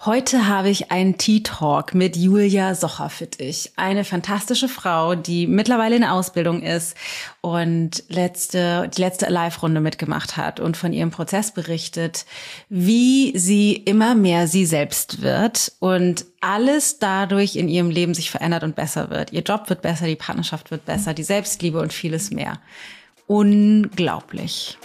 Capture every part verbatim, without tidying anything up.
Heute habe ich einen Tea Talk mit Julia Socher-Fittig, eine fantastische Frau, die mittlerweile in Ausbildung ist und letzte, die letzte Alive-Runde mitgemacht hat und von ihrem Prozess berichtet, wie sie immer mehr sie selbst wird und alles dadurch in ihrem Leben sich verändert und besser wird. Ihr Job wird besser, die Partnerschaft wird besser, die Selbstliebe und vieles mehr. Unglaublich.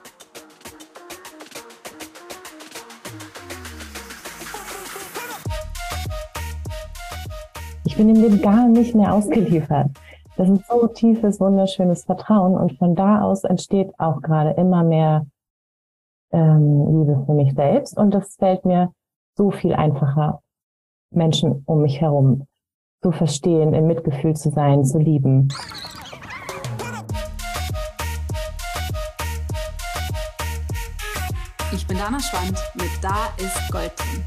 Ich bin dem gar nicht mehr ausgeliefert. Das ist so tiefes, wunderschönes Vertrauen und von da aus entsteht auch gerade immer mehr ähm, Liebe für mich selbst und das fällt mir so viel einfacher, Menschen um mich herum zu verstehen, im Mitgefühl zu sein, zu lieben. Ich bin Dana Schwand mit Da ist Gold drin.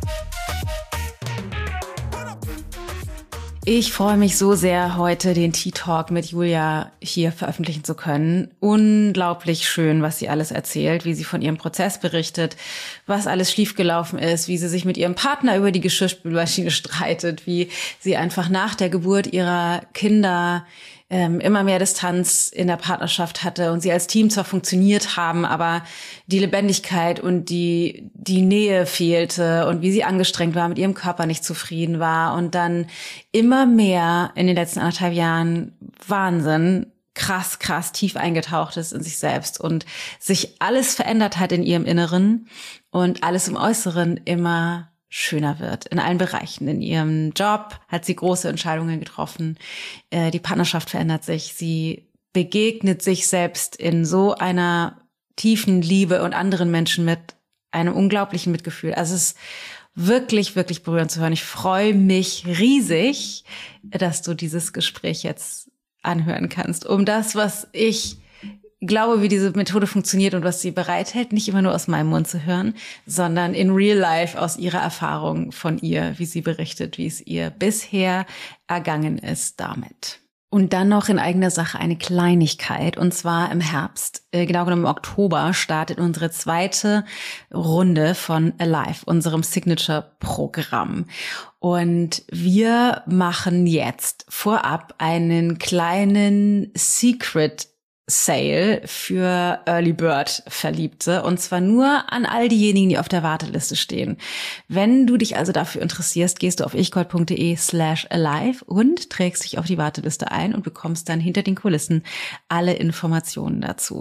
Ich freue mich so sehr, heute den Tea Talk mit Julia hier veröffentlichen zu können. Unglaublich schön, was sie alles erzählt, wie sie von ihrem Prozess berichtet, was alles schiefgelaufen ist, wie sie sich mit ihrem Partner über die Geschirrspülmaschine streitet, wie sie einfach nach der Geburt ihrer Kinder ähm, immer mehr Distanz in der Partnerschaft hatte und sie als Team zwar funktioniert haben, aber die Lebendigkeit und die die Nähe fehlte und wie sie angestrengt war, mit ihrem Körper nicht zufrieden war und dann immer mehr in den letzten anderthalb Jahren Wahnsinn, krass, krass tief eingetaucht ist in sich selbst und sich alles verändert hat in ihrem Inneren und alles im Äußeren immer schöner wird, in allen Bereichen. In ihrem Job hat sie große Entscheidungen getroffen. Äh, die Partnerschaft verändert sich. Sie begegnet sich selbst in so einer tiefen Liebe und anderen Menschen mit einem unglaublichen Mitgefühl. Also es ist wirklich, wirklich berührend zu hören. Ich freue mich riesig, dass du dieses Gespräch jetzt anhören kannst, um das, was ich glaube, wie diese Methode funktioniert und was sie bereithält, nicht immer nur aus meinem Mund zu hören, sondern in real life aus ihrer Erfahrung von ihr, wie sie berichtet, wie es ihr bisher ergangen ist damit. Und dann noch in eigener Sache eine Kleinigkeit, und zwar im Herbst, äh, genau genommen im Oktober, startet unsere zweite Runde von Alive, unserem Signature-Programm. Und wir machen jetzt vorab einen kleinen Secret Sale für Early Bird Verliebte und zwar nur an all diejenigen, die auf der Warteliste stehen. Wenn du dich also dafür interessierst, gehst du auf ichgold.de slash alive und trägst dich auf die Warteliste ein und bekommst dann hinter den Kulissen alle Informationen dazu.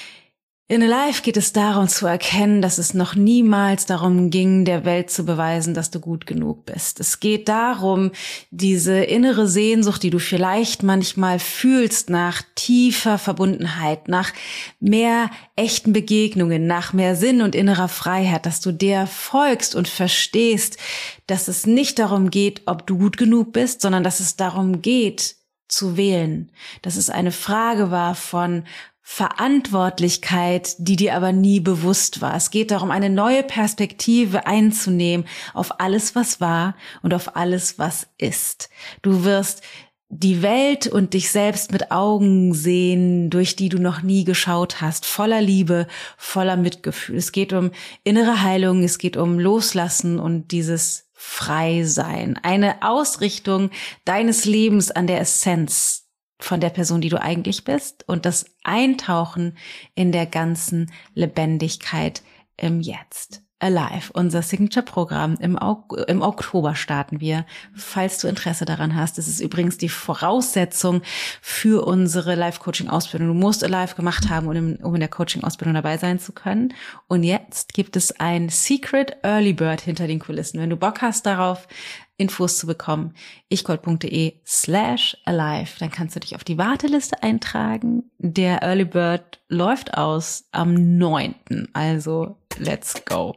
In Alive geht es darum zu erkennen, dass es noch niemals darum ging, der Welt zu beweisen, dass du gut genug bist. Es geht darum, diese innere Sehnsucht, die du vielleicht manchmal fühlst nach tiefer Verbundenheit, nach mehr echten Begegnungen, nach mehr Sinn und innerer Freiheit, dass du der folgst und verstehst, dass es nicht darum geht, ob du gut genug bist, sondern dass es darum geht, zu wählen. Dass es eine Frage war von Verantwortlichkeit, die dir aber nie bewusst war. Es geht darum, eine neue Perspektive einzunehmen auf alles, was war und auf alles, was ist. Du wirst die Welt und dich selbst mit Augen sehen, durch die du noch nie geschaut hast, voller Liebe, voller Mitgefühl. Es geht um innere Heilung, es geht um Loslassen und dieses Freisein. Eine Ausrichtung deines Lebens an der Essenz von der Person, die du eigentlich bist und das Eintauchen in der ganzen Lebendigkeit im Jetzt. Alive, unser Signature-Programm. Im, Ok- im Oktober starten wir, falls du Interesse daran hast. Das ist übrigens die Voraussetzung für unsere Live-Coaching-Ausbildung. Du musst Alive gemacht haben, um in, um in der Coaching-Ausbildung dabei sein zu können. Und jetzt gibt es ein Secret Early Bird hinter den Kulissen. Wenn du Bock hast darauf, Infos zu bekommen, ichgold.de slash alive. Dann kannst du dich auf die Warteliste eintragen. Der Early Bird läuft aus am neunten Also, let's go.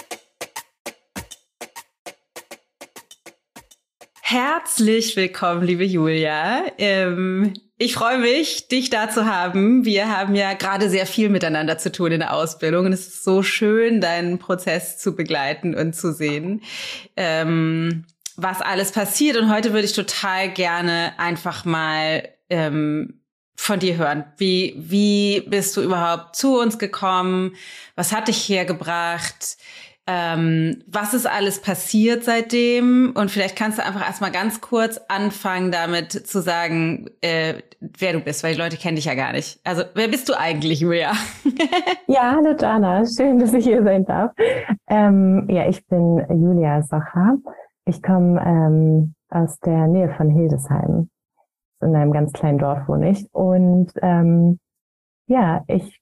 Herzlich willkommen, liebe Julia. Ähm, ich freue mich, dich da zu haben. Wir haben ja gerade sehr viel miteinander zu tun in der Ausbildung und es ist so schön, deinen Prozess zu begleiten und zu sehen, ähm, was alles passiert. Und heute würde ich total gerne einfach mal ähm, von dir hören. Wie, wie bist du überhaupt zu uns gekommen? Was hat dich hergebracht? Ähm, was ist alles passiert seitdem? Und vielleicht kannst du einfach erstmal ganz kurz anfangen damit zu sagen, äh, wer du bist, weil die Leute kennen dich ja gar nicht. Also, wer bist du eigentlich, Julia? Ja, hallo Jana, schön, dass ich hier sein darf. Ähm, ja, ich bin Julia Socha. Ich komme ähm, aus der Nähe von Hildesheim. In einem ganz kleinen Dorf wohne ich. Und ähm, ja, ich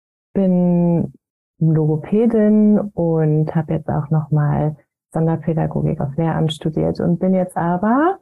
bin Logopädin und habe jetzt auch nochmal Sonderpädagogik auf Lehramt studiert und bin jetzt aber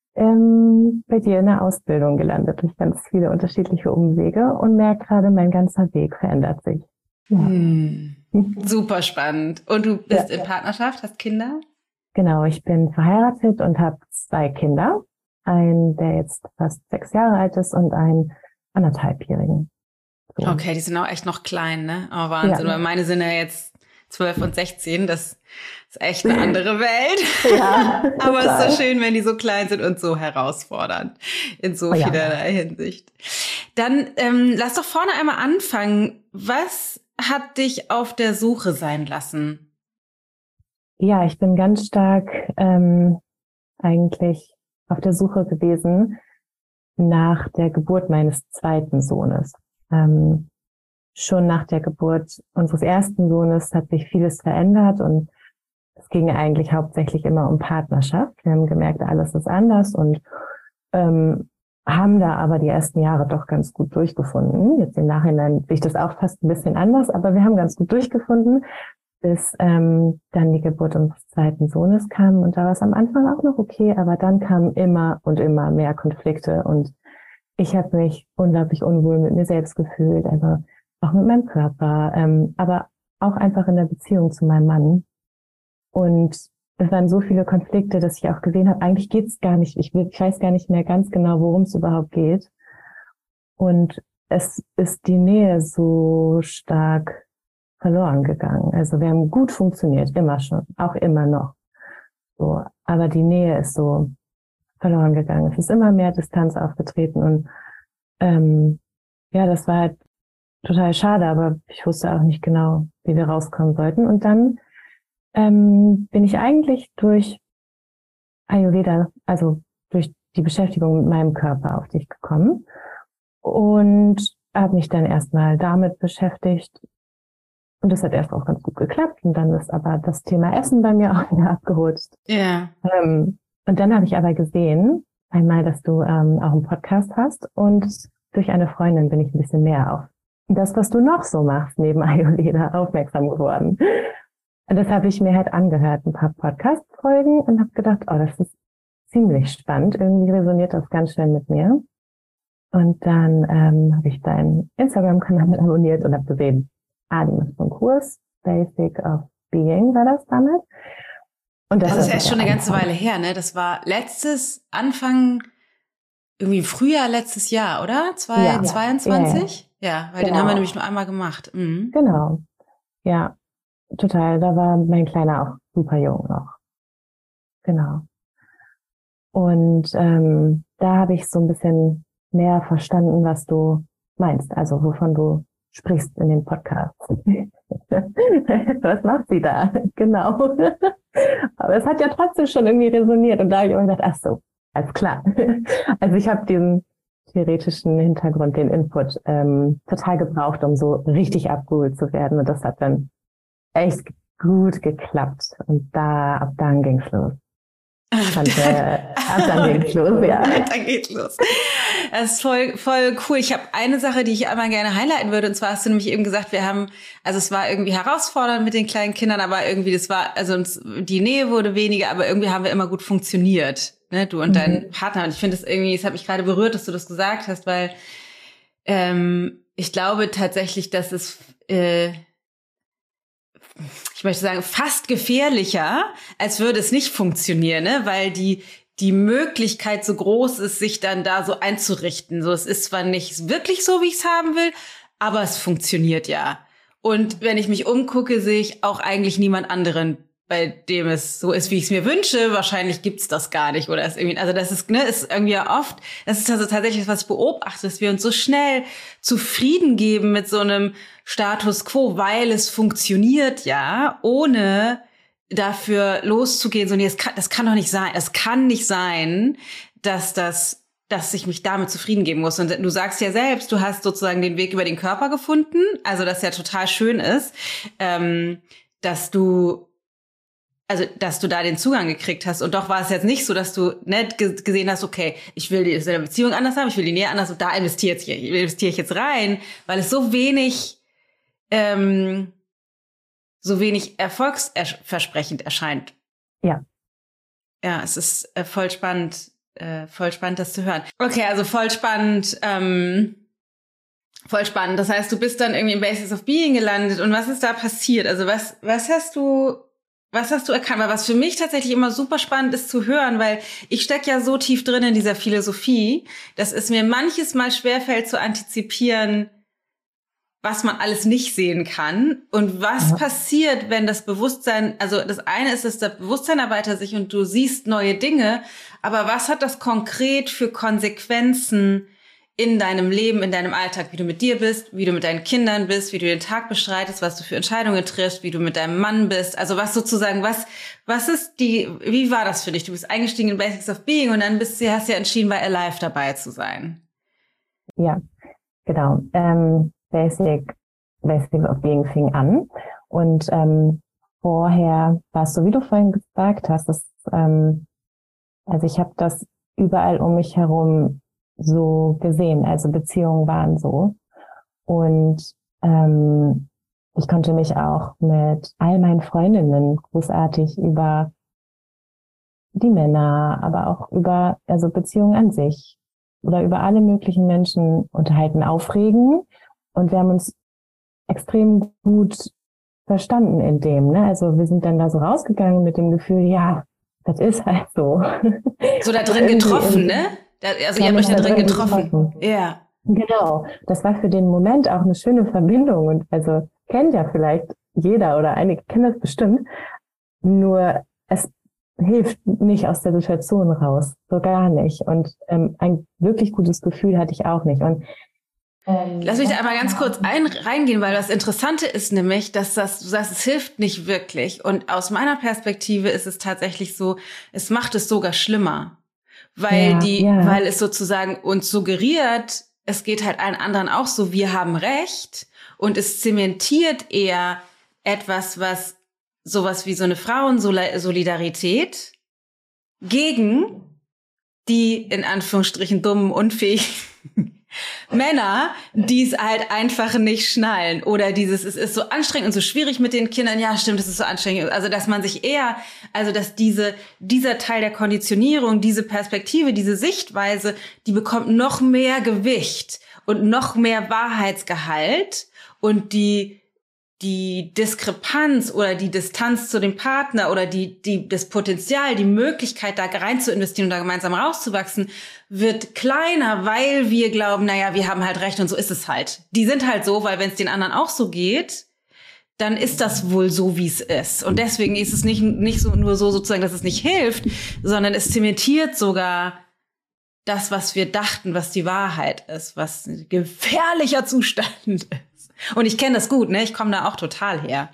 ähm, bei dir in der Ausbildung gelandet durch ganz viele unterschiedliche Umwege und merke gerade, mein ganzer Weg verändert sich. Ja. Hm. Super spannend. Und du bist ja in Partnerschaft, hast Kinder? Genau, ich bin verheiratet und habe zwei Kinder. Einen, der jetzt fast sechs Jahre alt ist und einen anderthalbjährigen. So. Okay, die sind auch echt noch klein, ne? Oh, Wahnsinn. Ja. Weil meine sind ja jetzt zwölf und sechzehn. Das ist echt eine andere Welt. Ja, aber es ist so schön, wenn die so klein sind und so herausfordernd in so oh, vielerlei ja. Hinsicht. Dann ähm, lass doch vorne einmal anfangen. Was hat dich auf der Suche sein lassen? Ja, ich bin ganz stark ähm, eigentlich auf der Suche gewesen nach der Geburt meines zweiten Sohnes. Ähm, schon nach der Geburt unseres ersten Sohnes hat sich vieles verändert und es ging eigentlich hauptsächlich immer um Partnerschaft. Wir haben gemerkt, alles ist anders und ähm, haben da aber die ersten Jahre doch ganz gut durchgefunden. Jetzt im Nachhinein sehe ich das auch fast ein bisschen anders, aber wir haben ganz gut durchgefunden, bis ähm, dann die Geburt unseres zweiten Sohnes kam. Und da war es am Anfang auch noch okay, aber dann kamen immer und immer mehr Konflikte und ich habe mich unglaublich unwohl mit mir selbst gefühlt, also auch mit meinem Körper, ähm, aber auch einfach in der Beziehung zu meinem Mann. Und es waren so viele Konflikte, dass ich auch gesehen habe, eigentlich geht's gar nicht, ich, ich weiß gar nicht mehr ganz genau, worum es überhaupt geht. Und es ist die Nähe so stark verloren gegangen. Also wir haben gut funktioniert, immer schon, auch immer noch. So, aber die Nähe ist so verloren gegangen. Es ist immer mehr Distanz aufgetreten und ähm, ja, das war halt total schade, aber ich wusste auch nicht genau, wie wir rauskommen sollten. Und dann ähm, bin ich eigentlich durch Ayurveda, also durch die Beschäftigung mit meinem Körper auf dich gekommen und habe mich dann erstmal damit beschäftigt. Und das hat erst auch ganz gut geklappt. Und dann ist aber das Thema Essen bei mir auch wieder abgerutscht. Ja. Yeah. Ähm, Und dann habe ich aber gesehen, einmal, dass du ähm, auch einen Podcast hast und durch eine Freundin bin ich ein bisschen mehr auf das, was du noch so machst, neben Ayurveda aufmerksam geworden. Und das habe ich mir halt angehört, ein paar Podcast-Folgen und habe gedacht, oh, das ist ziemlich spannend. Irgendwie resoniert das ganz schön mit mir. Und dann ähm, habe ich deinen Instagram-Kanal abonniert und habe gesehen, ah, die macht so einen Kurs, Basic of Being war das damit. Und das, das ist echt schon eine ganze Weile her, ne? Das war letztes, Anfang, irgendwie Frühjahr letztes Jahr, oder? zweitausendzweiundzwanzig? Ja, ja. ja weil genau. Den haben wir nämlich nur einmal gemacht. Mhm. Genau. Ja, total. Da war mein Kleiner auch super jung noch. Genau. Und ähm, da habe ich so ein bisschen mehr verstanden, was du meinst, also wovon du sprichst in dem Podcast. Was macht sie da? Genau. Aber es hat ja trotzdem schon irgendwie resoniert und da habe ich immer gedacht, ach so, alles klar. Also ich habe diesen theoretischen Hintergrund, den Input ähm, total gebraucht, um so richtig abgeholt zu werden und das hat dann echt gut geklappt und da, ab dann ging's los. Und, äh, ab dann geht's los, ja. Dann geht's los. Das ist voll, voll cool. Ich habe eine Sache, die ich einmal gerne highlighten würde. Und zwar hast du nämlich eben gesagt, wir haben, also es war irgendwie herausfordernd mit den kleinen Kindern, aber irgendwie, das war, also uns, die Nähe wurde weniger, aber irgendwie haben wir immer gut funktioniert, ne, du und mhm. dein Partner. Und ich finde es irgendwie, es hat mich gerade berührt, dass du das gesagt hast, weil ähm, ich glaube tatsächlich, dass es äh, ich möchte sagen, fast gefährlicher, als würde es nicht funktionieren, ne? Weil die die Möglichkeit so groß ist, sich dann da so einzurichten. So, es ist zwar nicht wirklich so, wie ich es haben will, aber es funktioniert ja. Und wenn ich mich umgucke, sehe ich auch eigentlich niemand anderen, bei dem es so ist, wie ich es mir wünsche, wahrscheinlich gibt's das gar nicht oder ist irgendwie, also das ist, ne, ist irgendwie ja oft, das ist also tatsächlich was ich beobachte, dass wir uns so schnell zufrieden geben mit so einem Status quo, weil es funktioniert, ja, ohne dafür loszugehen, so, nee, das kann, das kann doch nicht sein, es kann nicht sein, dass das, dass ich mich damit zufrieden geben muss. Und du sagst ja selbst, du hast sozusagen den Weg über den Körper gefunden, also das ja total schön ist, ähm, dass du Also, dass du da den Zugang gekriegt hast. Und doch war es jetzt nicht so, dass du nicht gesehen hast, okay, ich will die Beziehung anders haben, ich will die Nähe anders, und da investiere jetzt hier, investiere ich jetzt rein, weil es so wenig, ähm, so wenig erfolgsversprechend erscheint. Ja. Ja, es ist äh, voll spannend, äh, voll spannend, das zu hören. Okay, also voll spannend, ähm, voll spannend. Das heißt, du bist dann irgendwie im Basis of Being gelandet. Und was ist da passiert? Also was, was hast du Was hast du erkannt? Weil was für mich tatsächlich immer super spannend ist zu hören, weil ich stecke ja so tief drin in dieser Philosophie, dass es mir manches Mal schwerfällt zu antizipieren, was man alles nicht sehen kann und was ja. passiert, wenn das Bewusstsein, also das eine ist, dass das Bewusstsein erweitert sich und du siehst neue Dinge, aber was hat das konkret für Konsequenzen in deinem Leben, in deinem Alltag, wie du mit dir bist, wie du mit deinen Kindern bist, wie du den Tag bestreitest, was du für Entscheidungen triffst, wie du mit deinem Mann bist. Also was sozusagen, was, was ist die, wie war das für dich? Du bist eingestiegen in Basics of Being und dann bist du, hast du ja entschieden, bei Alive dabei zu sein. Ja, genau. Ähm, Basic, Basics of Being fing an und ähm, vorher war es so, wie du vorhin gesagt hast, dass, ähm, also ich habe das überall um mich herum so gesehen, also Beziehungen waren so und ähm, ich konnte mich auch mit all meinen Freundinnen großartig über die Männer, aber auch über also Beziehungen an sich oder über alle möglichen Menschen unterhalten, aufregen und wir haben uns extrem gut verstanden in dem, ne? Also wir sind dann da so rausgegangen mit dem Gefühl, ja, das ist halt so. So da drin getroffen, ne? Also ihr habt euch da drin getroffen. getroffen. Ja. Genau. Das war für den Moment auch eine schöne Verbindung. Und also kennt ja vielleicht jeder oder einige kennen das bestimmt. Nur es hilft nicht aus der Situation raus. So gar nicht. Und ähm, ein wirklich gutes Gefühl hatte ich auch nicht. Und ähm, lass mich da einmal ganz kurz ein, reingehen, weil das Interessante ist nämlich, dass das, du sagst, es hilft nicht wirklich. Und aus meiner Perspektive ist es tatsächlich so, es macht es sogar schlimmer. Weil ja, die, ja. weil es sozusagen uns suggeriert, es geht halt allen anderen auch so, wir haben Recht, und es zementiert eher etwas, was sowas wie so eine Frauensolidarität gegen die in Anführungsstrichen dummen, unfähigen Männer, die es halt einfach nicht schnallen. Oder dieses, es ist so anstrengend und so schwierig mit den Kindern. Ja, stimmt, es ist so anstrengend. Also, dass man sich eher, also, dass diese, dieser Teil der Konditionierung, diese Perspektive, diese Sichtweise, die bekommt noch mehr Gewicht und noch mehr Wahrheitsgehalt, und die, die Diskrepanz oder die Distanz zu dem Partner oder die, die, das Potenzial, die Möglichkeit, da rein zu investieren und da gemeinsam rauszuwachsen, wird kleiner, weil wir glauben, naja, wir haben halt recht und so ist es halt. Die sind halt so, weil wenn es den anderen auch so geht, dann ist das wohl so, wie es ist. Und deswegen ist es nicht, nicht so, nur so sozusagen, dass es nicht hilft, sondern es zementiert sogar das, was wir dachten, was die Wahrheit ist, was ein gefährlicher Zustand ist. Und ich kenne das gut, ne? Ich komme da auch total her.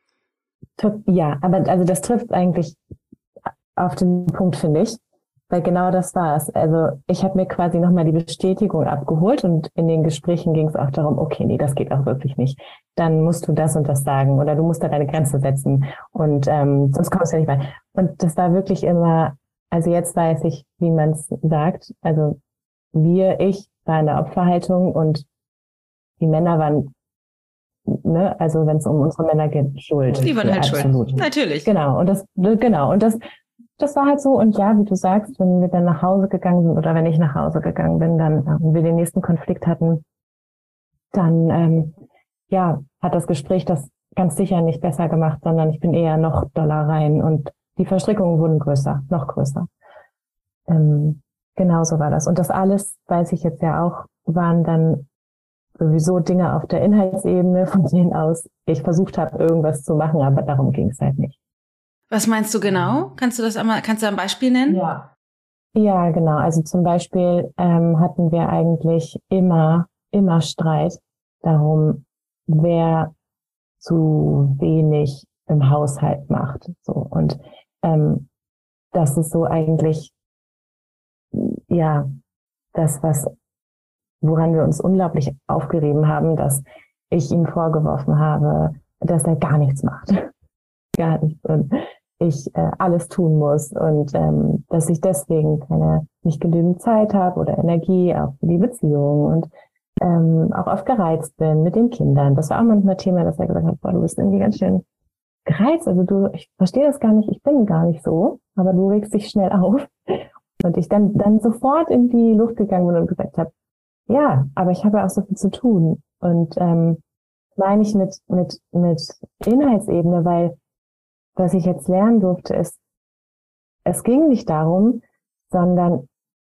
Ja, aber also das trifft eigentlich auf den Punkt, finde ich, weil genau das war es. Also ich habe mir quasi nochmal die Bestätigung abgeholt und in den Gesprächen ging es auch darum, okay, nee, das geht auch wirklich nicht. Dann musst du das und das sagen oder du musst da deine Grenze setzen und ähm, sonst kommst du ja nicht weit. Und das war wirklich immer, also jetzt weiß ich, wie man es sagt, also wir, ich war in der Opferhaltung und die Männer waren, ne, also wenn es um unsere Männer geht, schuld. Die waren halt absolut. schuld. Natürlich. Genau. Und das, genau. Und das, das war halt so. Und ja, wie du sagst, wenn wir dann nach Hause gegangen sind oder wenn ich nach Hause gegangen bin, dann, und wir den nächsten Konflikt hatten, dann, ähm, ja, hat das Gespräch das ganz sicher nicht besser gemacht, sondern ich bin eher noch doller rein und die Verstrickungen wurden größer, noch größer. Ähm, genau so war das. Und das alles, weiß ich jetzt ja auch, waren dann sowieso Dinge auf der Inhaltsebene, von denen aus ich versucht habe, irgendwas zu machen, aber darum ging es halt nicht. Was meinst du genau? Kannst du das einmal, kannst du ein Beispiel nennen? Ja. Ja, genau. Also zum Beispiel ähm, hatten wir eigentlich immer, immer Streit darum, wer zu wenig im Haushalt macht. So. Und ähm, das ist so eigentlich, ja, das, was, woran wir uns unglaublich aufgerieben haben, dass ich ihm vorgeworfen habe, dass er gar nichts macht. Gar nichts. Und ich äh, alles tun muss und ähm, dass ich deswegen keine, nicht genügend Zeit habe oder Energie auch für die Beziehung und ähm, auch oft gereizt bin mit den Kindern. Das war auch manchmal Thema, dass er gesagt hat, boah, du bist irgendwie ganz schön gereizt. Also du, ich verstehe das gar nicht, ich bin gar nicht so, aber du regst dich schnell auf. Und ich dann, dann sofort in die Luft gegangen bin und gesagt habe, ja, aber ich habe auch so viel zu tun. Und ähm, meine ich mit, mit, mit Inhaltsebene, weil was ich jetzt lernen durfte, ist, es ging nicht darum, sondern,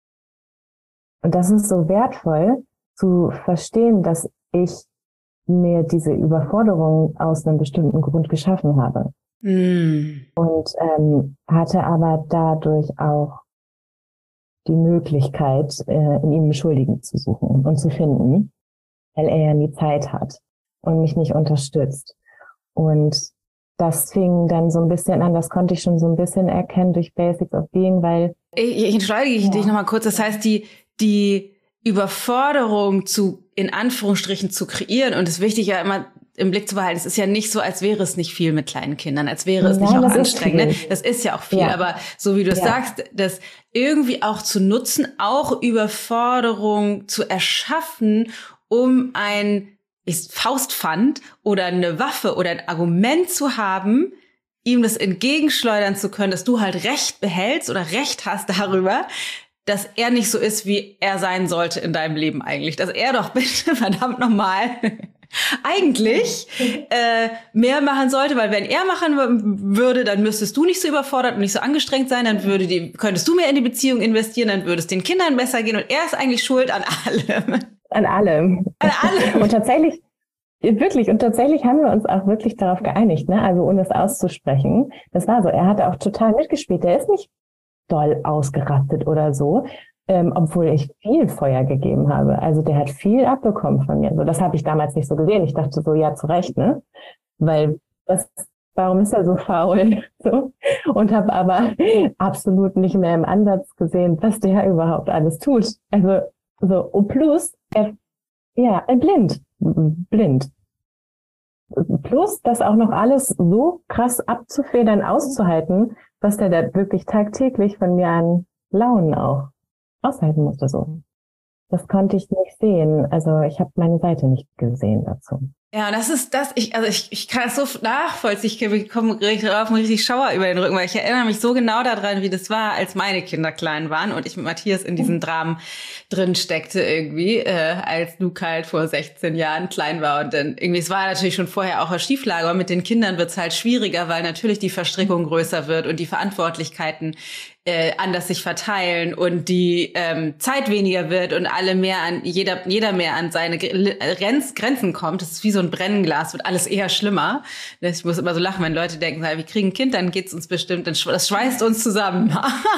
und das ist so wertvoll, zu verstehen, dass ich mir diese Überforderung aus einem bestimmten Grund geschaffen habe. Mm. Und ähm, hatte aber dadurch auch die Möglichkeit, äh, in ihm einen Schuldigen zu suchen und zu finden, weil er ja nie Zeit hat und mich nicht unterstützt. Und das fing dann so ein bisschen an, das konnte ich schon so ein bisschen erkennen durch Basics of Being, weil... Ich, ich entschuldige ja. dich nochmal kurz. Das heißt, die, die Überforderung zu, in Anführungsstrichen, zu kreieren, und es ist wichtig ja immer im Blick zu behalten, es ist ja nicht so, als wäre es nicht viel mit kleinen Kindern, als wäre es Nein, nicht auch das anstrengend. Ne? Ist das ist ja auch viel, ja. aber so wie du es ja. sagst, das irgendwie auch zu nutzen, auch Überforderung zu erschaffen, um ein ist Faustpfand oder eine Waffe oder ein Argument zu haben, ihm das entgegenschleudern zu können, dass du halt Recht behältst oder Recht hast darüber, dass er nicht so ist, wie er sein sollte in deinem Leben eigentlich. Dass er doch bitte verdammt nochmal eigentlich äh, mehr machen sollte, weil wenn er machen würde, dann müsstest du nicht so überfordert und nicht so angestrengt sein, dann würde die, könntest du mehr in die Beziehung investieren, dann würde es den Kindern besser gehen und er ist eigentlich schuld an allem. An allem. An allem. Und tatsächlich, wirklich, und tatsächlich haben wir uns auch wirklich darauf geeinigt, ne? Also ohne es auszusprechen. Das war so, er hat auch total mitgespielt. Der ist nicht doll ausgerastet oder so, ähm, obwohl ich viel Feuer gegeben habe. Also der hat viel abbekommen von mir. So, das habe ich damals nicht so gesehen. Ich dachte so, ja, zu Recht, ne? Weil, was, warum ist er so faul? So. Und habe aber absolut nicht mehr im Ansatz gesehen, was der überhaupt alles tut. Also, so, und plus, er, ja, blind, blind. Plus, das auch noch alles so krass abzufedern, auszuhalten, was der da wirklich tagtäglich von mir an Launen auch aushalten musste, so. Das konnte ich nicht sehen. Also, ich habe meine Seite nicht gesehen dazu. Ja, das ist das, ich, also ich, ich kann es so nachvollziehen, ich komme richtig drauf und richtig Schauer über den Rücken, weil ich erinnere mich so genau daran, wie das war, als meine Kinder klein waren und ich mit Matthias in diesem Dramen drin steckte irgendwie, äh, als Luke halt vor sechzehn Jahren klein war und dann irgendwie, es war natürlich schon vorher auch eine Schieflage, aber mit den Kindern wird's halt schwieriger, weil natürlich die Verstrickung größer wird und die Verantwortlichkeiten äh, anders sich verteilen und die ähm, Zeit weniger wird und alle mehr an, jeder, jeder mehr an seine Grenz, Grenzen kommt. Das ist wie so ein Brennglas, wird alles eher schlimmer. Ich muss immer so lachen, wenn Leute denken, wir kriegen ein Kind, dann geht's uns bestimmt, das schweißt uns zusammen.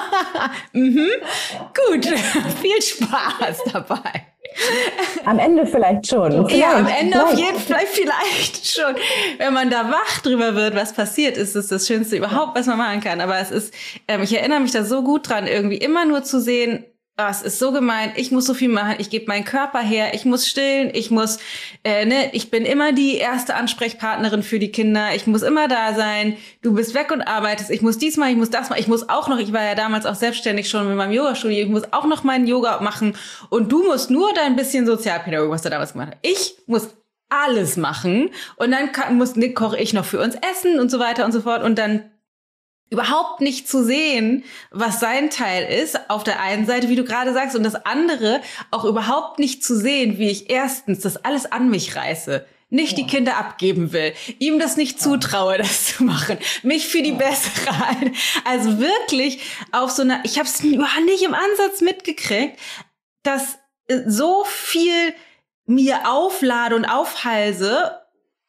mhm. Gut, viel Spaß dabei. Am Ende vielleicht schon. Vielleicht, ja, am Ende vielleicht. auf jeden Fall vielleicht schon. Wenn man da wach drüber wird, was passiert, ist es das Schönste überhaupt, was man machen kann. Aber es ist, ähm, ich erinnere mich da so gut dran, irgendwie immer nur zu sehen, oh, es ist so gemein, ich muss so viel machen, ich gebe meinen Körper her, ich muss stillen, ich muss, äh, ne, ich bin immer die erste Ansprechpartnerin für die Kinder, ich muss immer da sein, du bist weg und arbeitest, ich muss dies mal, ich muss das mal, ich muss auch noch, ich war ja damals auch selbstständig schon mit meinem Yoga-Studio, ich muss auch noch meinen Yoga machen und du musst nur dein bisschen Sozialpädagogik, was du damals gemacht hast. Ich muss alles machen und dann kann, muss, ne, koche ich noch für uns Essen und so weiter und so fort und dann überhaupt nicht zu sehen, was sein Teil ist, auf der einen Seite, wie du gerade sagst, und das andere auch überhaupt nicht zu sehen, wie ich erstens das alles an mich reiße, nicht ja. die Kinder abgeben will, ihm das nicht zutraue, das zu machen, mich für die bessere halte. Also wirklich auf so einer, ich habe es nicht im Ansatz mitgekriegt, dass so viel mir auflade und aufhalse,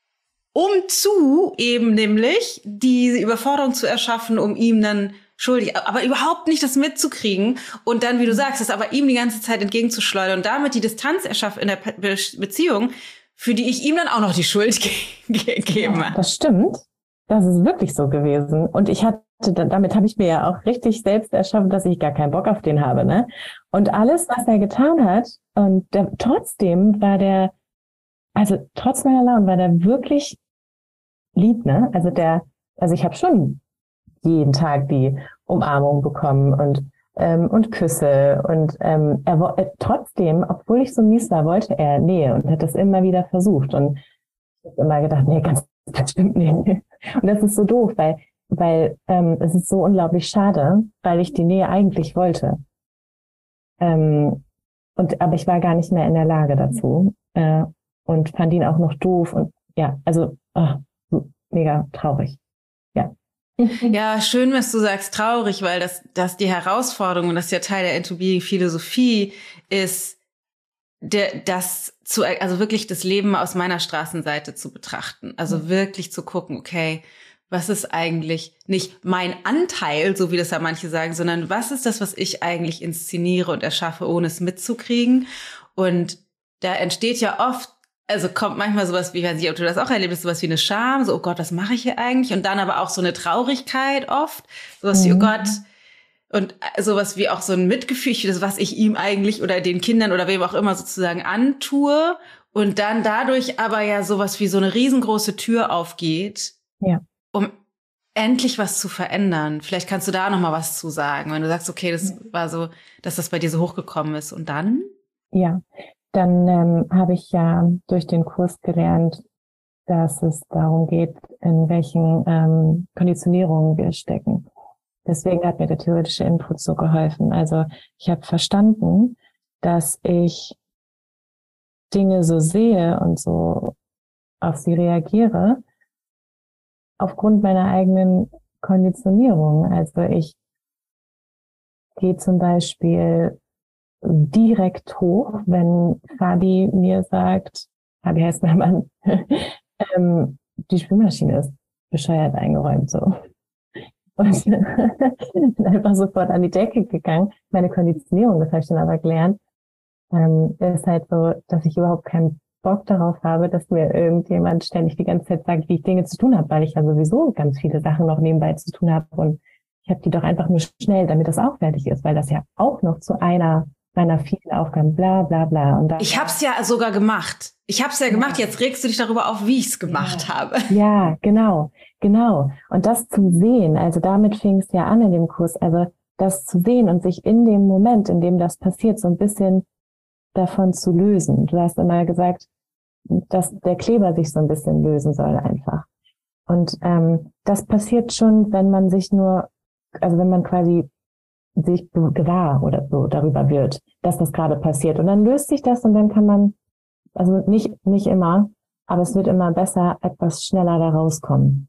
um zu eben nämlich diese Überforderung zu erschaffen, um ihm dann schuldig, aber überhaupt nicht das mitzukriegen und dann, wie du sagst, das aber ihm die ganze Zeit entgegenzuschleudern und damit die Distanz erschaffen in der Be- Beziehung, für die ich ihm dann auch noch die Schuld ge- ge- gebe. Ja, das stimmt. Das ist wirklich so gewesen. Und ich hatte, damit habe ich mir ja auch richtig selbst erschaffen, dass ich gar keinen Bock auf den habe, ne? Und alles, was er getan hat, und der, trotzdem war der, also trotz meiner Laune war der wirklich lieb, ne? Also der, also ich habe schon jeden Tag die Umarmung bekommen und ähm, und Küsse und ähm, er äh, trotzdem, obwohl ich so mies war, wollte er Nähe und hat das immer wieder versucht und ich habe immer gedacht, nee, ganz bestimmt nicht. Und das ist so doof, weil weil ähm, es ist so unglaublich schade, weil ich die Nähe eigentlich wollte. Ähm, und aber ich war gar nicht mehr in der Lage dazu äh, und fand ihn auch noch doof und ja, also oh, mega traurig. Ja. Ja, schön, was du sagst, traurig, weil das, das die Herausforderung und das ist ja Teil der Entropie-Philosophie ist, der, das zu, also wirklich das Leben aus meiner Straßenseite zu betrachten. Also mhm. wirklich zu gucken, okay, was ist eigentlich nicht mein Anteil, so wie das ja manche sagen, sondern was ist das, was ich eigentlich inszeniere und erschaffe, ohne es mitzukriegen? Und da entsteht ja oft, also kommt manchmal sowas wie, ich weiß nicht, ob du das auch erlebst, sowas wie eine Scham, so, oh Gott, was mache ich hier eigentlich? Und dann aber auch so eine Traurigkeit oft, sowas mhm. wie, oh Gott, und sowas wie auch so ein Mitgefühl, das, was ich ihm eigentlich oder den Kindern oder wem auch immer sozusagen antue. Und dann dadurch aber ja sowas wie so eine riesengroße Tür aufgeht, ja. um endlich was zu verändern. Vielleicht kannst du da noch mal was zu sagen, wenn du sagst, okay, das war so, dass das bei dir so hochgekommen ist. Und dann? Ja, dann ähm, habe ich ja durch den Kurs gelernt, dass es darum geht, in welchen ähm, Konditionierungen wir stecken. Deswegen hat mir der theoretische Input so geholfen. Also ich habe verstanden, dass ich Dinge so sehe und so auf sie reagiere, aufgrund meiner eigenen Konditionierung. Also ich gehe zum Beispiel direkt hoch, wenn Fabi mir sagt, Fabi heißt mein Mann, ähm, die Spülmaschine ist bescheuert eingeräumt, so. Und bin einfach sofort an die Decke gegangen. Meine Konditionierung, das habe ich dann aber gelernt, ähm, ist halt so, dass ich überhaupt keinen Bock darauf habe, dass mir irgendjemand ständig die ganze Zeit sagt, wie ich Dinge zu tun habe, weil ich ja sowieso ganz viele Sachen noch nebenbei zu tun habe und ich habe die doch einfach nur schnell, damit das auch fertig ist, weil das ja auch noch zu einer meiner vielen Aufgaben, bla bla bla. Und ich habe es ja sogar gemacht. Ich habe es ja, ja gemacht, jetzt regst du dich darüber auf, wie ich es gemacht ja. habe. Ja, genau, genau. Und das zu sehen, also damit fing es ja an in dem Kurs, also das zu sehen und sich in dem Moment, in dem das passiert, so ein bisschen davon zu lösen. Du hast immer gesagt, dass der Kleber sich so ein bisschen lösen soll einfach. Und ähm, das passiert schon, wenn man sich nur, also wenn man quasi sich gewahr oder so darüber wird, dass das gerade passiert. Und dann löst sich das und dann kann man, also nicht nicht immer, aber es wird immer besser, etwas schneller da rauskommen.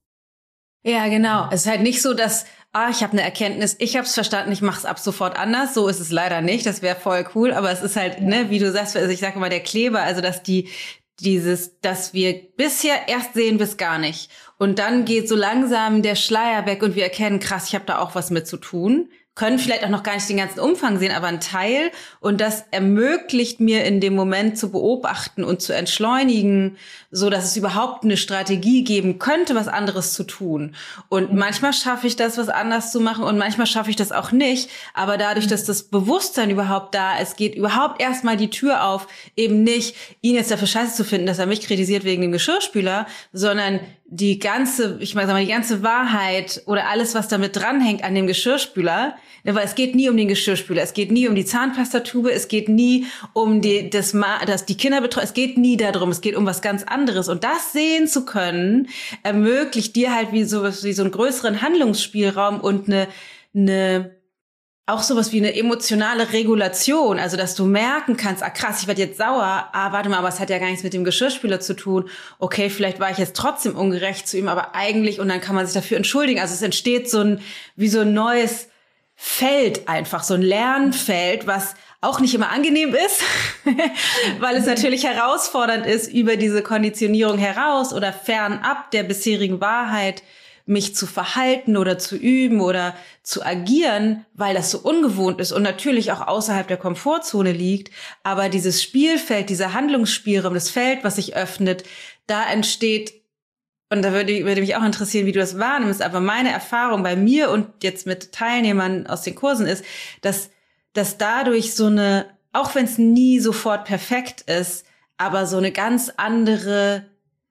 Ja, genau. Es ist halt nicht so, dass, ah, ich habe eine Erkenntnis, ich habe es verstanden, ich mache es ab sofort anders. So ist es leider nicht. Das wäre voll cool. Aber es ist halt, ja. ne, wie du sagst, also ich sage immer der Kleber, also dass die dieses, dass wir bisher erst sehen wir es gar nicht. Und dann geht so langsam der Schleier weg und wir erkennen, krass, ich habe da auch was mit zu tun. Können vielleicht auch noch gar nicht den ganzen Umfang sehen, aber ein Teil. Und das ermöglicht mir in dem Moment zu beobachten und zu entschleunigen, so dass es überhaupt eine Strategie geben könnte, was anderes zu tun. Und manchmal schaffe ich das, was anders zu machen und manchmal schaffe ich das auch nicht. Aber dadurch, dass das Bewusstsein überhaupt da ist, geht überhaupt erstmal die Tür auf, eben nicht, ihn jetzt dafür scheiße zu finden, dass er mich kritisiert wegen dem Geschirrspüler, sondern die ganze, ich meine, sag mal, die ganze Wahrheit oder alles, was damit dranhängt an dem Geschirrspüler, weil es geht nie um den Geschirrspüler, es geht nie um die Zahnpastatube, es geht nie um die, das, das, die Kinderbetreuung, es geht nie darum, es geht um was ganz anderes. Und das sehen zu können, ermöglicht dir halt wie so, wie so einen größeren Handlungsspielraum und eine, eine, auch sowas wie eine emotionale Regulation, also dass du merken kannst, ah krass, ich werde jetzt sauer, ah warte mal, aber es hat ja gar nichts mit dem Geschirrspüler zu tun, okay, vielleicht war ich jetzt trotzdem ungerecht zu ihm, aber eigentlich, und dann kann man sich dafür entschuldigen, also es entsteht so ein, wie so ein neues Feld einfach, so ein Lernfeld, was auch nicht immer angenehm ist, weil es natürlich herausfordernd ist, über diese Konditionierung heraus oder fernab der bisherigen Wahrheit mich zu verhalten oder zu üben oder zu agieren, weil das so ungewohnt ist und natürlich auch außerhalb der Komfortzone liegt. Aber dieses Spielfeld, dieser Handlungsspielraum, das Feld, was sich öffnet, da entsteht, und da würde, würde mich auch interessieren, wie du das wahrnimmst, aber meine Erfahrung bei mir und jetzt mit Teilnehmern aus den Kursen ist, dass, dass dadurch so eine, auch wenn es nie sofort perfekt ist, aber so eine ganz andere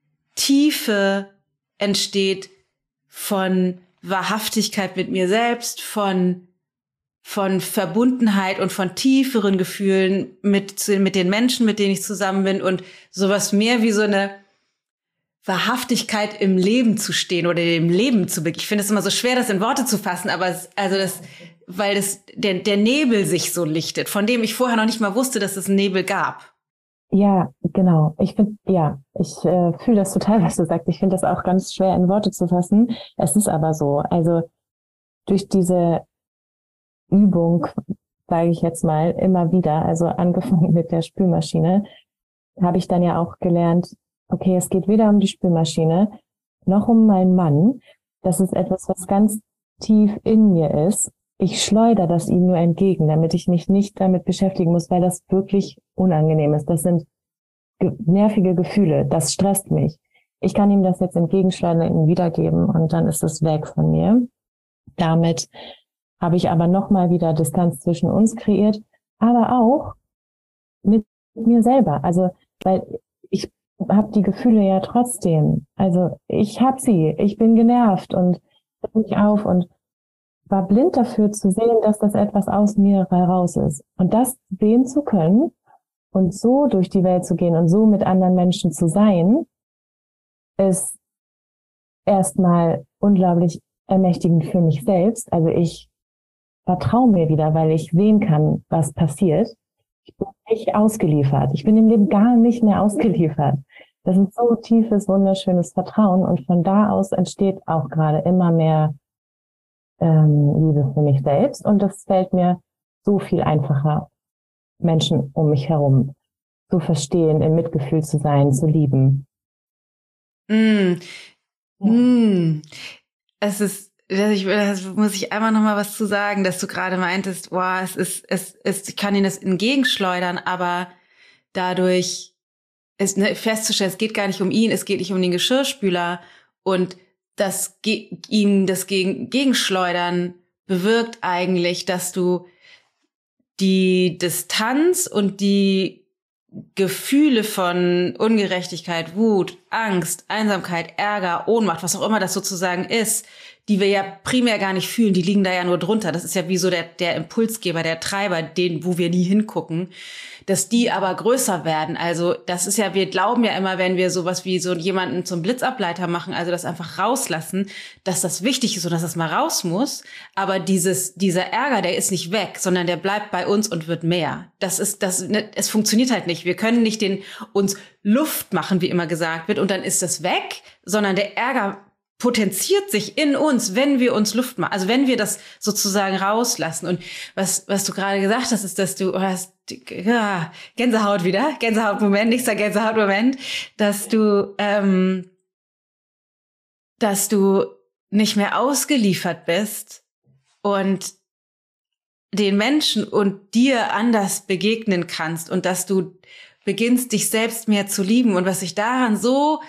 Tiefe entsteht, von Wahrhaftigkeit mit mir selbst, von, von Verbundenheit und von tieferen Gefühlen mit, mit den Menschen, mit denen ich zusammen bin und sowas mehr wie so eine Wahrhaftigkeit im Leben zu stehen oder dem Leben zu begegnen. Ich finde es immer so schwer, das in Worte zu fassen, aber es, also das, weil das, der, der Nebel sich so lichtet, von dem ich vorher noch nicht mal wusste, dass es einen Nebel gab. Ja, genau. Ich finde, ja, ich äh, fühle das total, was du sagst. Ich finde das auch ganz schwer in Worte zu fassen. Es ist aber so. Also durch diese Übung, sage ich jetzt mal, immer wieder, also angefangen mit der Spülmaschine, habe ich dann ja auch gelernt, okay, es geht weder um die Spülmaschine noch um meinen Mann. Das ist etwas, was ganz tief in mir ist. Ich schleudere das ihm nur entgegen, damit ich mich nicht damit beschäftigen muss, weil das wirklich unangenehm ist. Das sind ge- nervige Gefühle, das stresst mich. Ich kann ihm das jetzt entgegenschleudern, ihm wiedergeben und dann ist es weg von mir. Damit habe ich aber nochmal wieder Distanz zwischen uns kreiert, aber auch mit mir selber. Also, weil ich habe die Gefühle ja trotzdem. Also ich habe sie, ich bin genervt und bin mich auf und war blind dafür zu sehen, dass das etwas aus mir heraus ist. Und das sehen zu können und so durch die Welt zu gehen und so mit anderen Menschen zu sein, ist erstmal unglaublich ermächtigend für mich selbst. Also ich vertraue mir wieder, weil ich sehen kann, was passiert. Ich bin nicht ausgeliefert. Ich bin im Leben gar nicht mehr ausgeliefert. Das ist so tiefes, wunderschönes Vertrauen und von da aus entsteht auch gerade immer mehr ähm, Liebe für mich selbst und das fällt mir so viel einfacher, Menschen um mich herum zu verstehen, im Mitgefühl zu sein, zu lieben. Mm. Mm. Es ist, ich, das muss ich einmal noch mal was zu sagen, dass du gerade meintest, boah, es ist, es ist, ich kann ihnen das entgegenschleudern, aber dadurch ist ne, festzustellen, es geht gar nicht um ihn, es geht nicht um den Geschirrspüler und das ihm das gegen, Gegenschleudern bewirkt eigentlich, dass du die Distanz und die Gefühle von Ungerechtigkeit, Wut, Angst, Einsamkeit, Ärger, Ohnmacht, was auch immer das sozusagen ist, die wir ja primär gar nicht fühlen, die liegen da ja nur drunter. Das ist ja wie so der, der Impulsgeber, der Treiber, den, wo wir nie hingucken, dass die aber größer werden. Also das ist ja, wir glauben ja immer, wenn wir sowas wie so jemanden zum Blitzableiter machen, also das einfach rauslassen, dass das wichtig ist und dass das mal raus muss. Aber dieses, dieser Ärger, der ist nicht weg, sondern der bleibt bei uns und wird mehr. Das ist, das, es funktioniert halt nicht. Wir können nicht den, uns Luft machen, wie immer gesagt wird, und dann ist das weg, sondern der Ärger potenziert sich in uns, wenn wir uns Luft machen, also wenn wir das sozusagen rauslassen. Und was was du gerade gesagt hast, ist, dass du hast ja, Gänsehaut wieder, Gänsehautmoment, nächster Gänsehautmoment, dass du ähm, dass du nicht mehr ausgeliefert bist und den Menschen und dir anders begegnen kannst und dass du beginnst, dich selbst mehr zu lieben. Und was ich daran so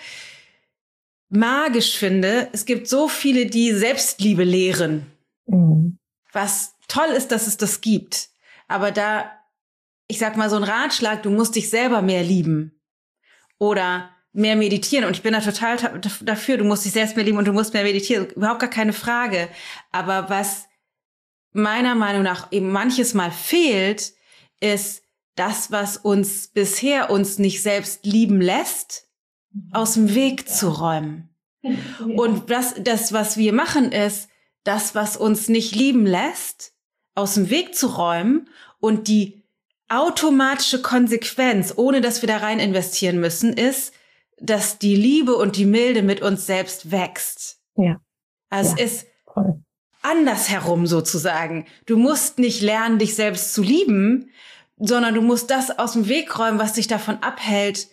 magisch finde, es gibt so viele, die Selbstliebe lehren. Mhm. Was toll ist, dass es das gibt. Aber da, ich sag mal so ein Ratschlag, du musst dich selber mehr lieben. Oder mehr meditieren. Und ich bin da total dafür, du musst dich selbst mehr lieben und du musst mehr meditieren. Überhaupt gar keine Frage. Aber was meiner Meinung nach eben manches Mal fehlt, ist das, was uns bisher uns nicht selbst lieben lässt, aus dem Weg zu räumen. Und das, das, was wir machen, ist, das, was uns nicht lieben lässt, aus dem Weg zu räumen und die automatische Konsequenz, ohne dass wir da rein investieren müssen, ist, dass die Liebe und die Milde mit uns selbst wächst. Ja. Also ja. es ist Voll. andersherum sozusagen. Du musst nicht lernen, dich selbst zu lieben. sondern du musst das aus dem Weg räumen, was dich davon abhält,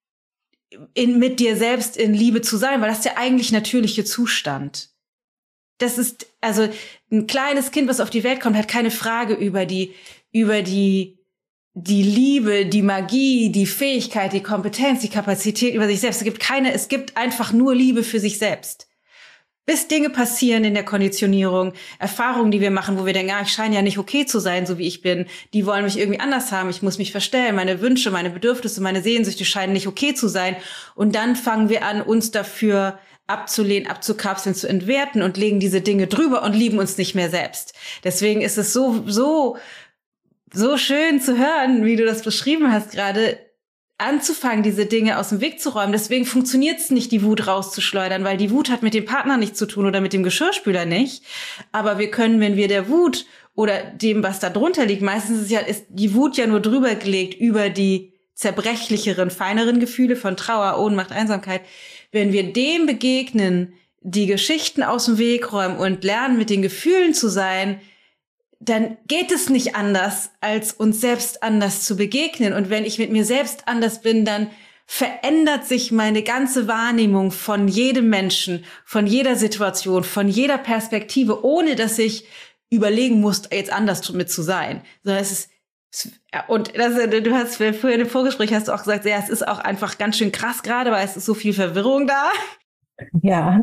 in, mit dir selbst in Liebe zu sein, weil das ist der eigentlich natürliche Zustand. Das ist, also ein kleines Kind, was auf die Welt kommt, hat keine Frage über die, über die, die Liebe, die Magie, die Fähigkeit, die Kompetenz, die Kapazität über sich selbst. Es gibt keine, es gibt einfach nur Liebe für sich selbst. Bis Dinge passieren in der Konditionierung, Erfahrungen, die wir machen, wo wir denken, ah, ich scheine ja nicht okay zu sein, so wie ich bin. Die wollen mich irgendwie anders haben. Ich muss mich verstellen. Meine Wünsche, meine Bedürfnisse, meine Sehnsüchte scheinen nicht okay zu sein. Und dann fangen wir an, uns dafür abzulehnen, abzukapseln, zu entwerten und legen diese Dinge drüber und lieben uns nicht mehr selbst. Deswegen ist es so, so, so schön zu hören, wie du das beschrieben hast gerade, anzufangen, diese Dinge aus dem Weg zu räumen. Deswegen funktioniert es nicht, die Wut rauszuschleudern, weil die Wut hat mit dem Partner nichts zu tun oder mit dem Geschirrspüler nicht. Aber wir können, wenn wir der Wut oder dem, was da drunter liegt, meistens ist ja, ist die Wut ja nur drüber gelegt über die zerbrechlicheren, feineren Gefühle von Trauer, Ohnmacht, Einsamkeit. Wenn wir dem begegnen, die Geschichten aus dem Weg räumen und lernen, mit den Gefühlen zu sein, dann geht es nicht anders, als uns selbst anders zu begegnen. Und wenn ich mit mir selbst anders bin, dann verändert sich meine ganze Wahrnehmung von jedem Menschen, von jeder Situation, von jeder Perspektive, ohne dass ich überlegen muss, jetzt anders mit zu sein. Sondern es ist, und das, du hast vorhin im Vorgespräch hast du auch gesagt, ja, es ist auch einfach ganz schön krass gerade, weil es ist so viel Verwirrung da. Ja.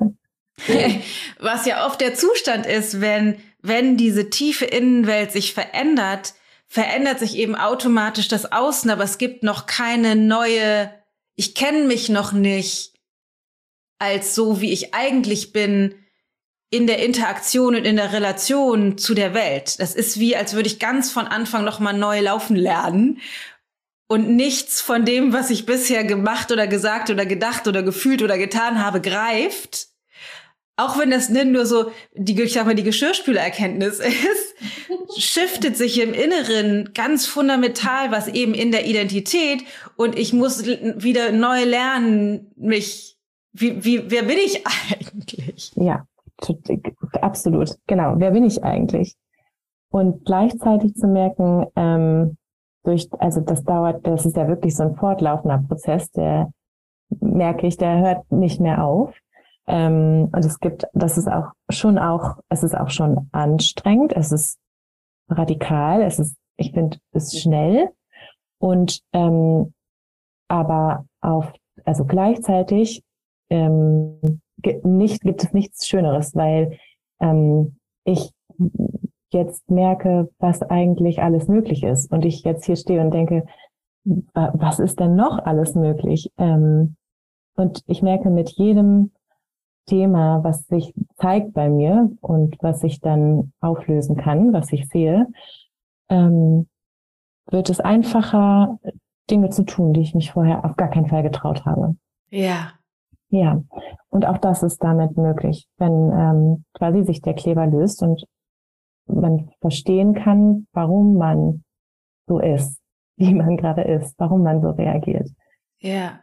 Was ja oft der Zustand ist, wenn wenn diese tiefe Innenwelt sich verändert, verändert sich eben automatisch das Außen, aber es gibt noch keine neue, ich kenne mich noch nicht als so, wie ich eigentlich bin, in der Interaktion und in der Relation zu der Welt. Das ist wie, als würde ich ganz von Anfang noch mal neu laufen lernen und nichts von dem, was ich bisher gemacht oder gesagt oder gedacht oder gefühlt oder getan habe, greift. Auch wenn das nicht nur so, die, ich sag mal, die Geschirrspülererkenntnis ist, shiftet sich im Inneren ganz fundamental was eben in der Identität und ich muss wieder neu lernen, mich, wie, wie, wer bin ich eigentlich? Ja, absolut, genau, wer bin ich eigentlich? Und gleichzeitig zu merken, ähm, durch, also das dauert, das ist ja wirklich so ein fortlaufender Prozess, der, merke ich, der hört nicht mehr auf. Ähm, und es gibt, das ist auch schon auch, es ist auch schon anstrengend, es ist radikal, es ist, ich finde, es ist schnell und ähm, aber auf, also gleichzeitig ähm, gibt, nicht, gibt es nichts Schöneres, weil ähm, ich jetzt merke, was eigentlich alles möglich ist und ich jetzt hier stehe und denke, was ist denn noch alles möglich? Ähm, und ich merke mit jedem Thema, was sich zeigt bei mir und was ich dann auflösen kann, was ich sehe, ähm, wird es einfacher, Dinge zu tun, die ich mich vorher auf gar keinen Fall getraut habe. Ja. Ja, und auch das ist damit möglich, wenn ähm, quasi sich der Kleber löst und man verstehen kann, warum man so ist, wie man gerade ist, warum man so reagiert. Ja.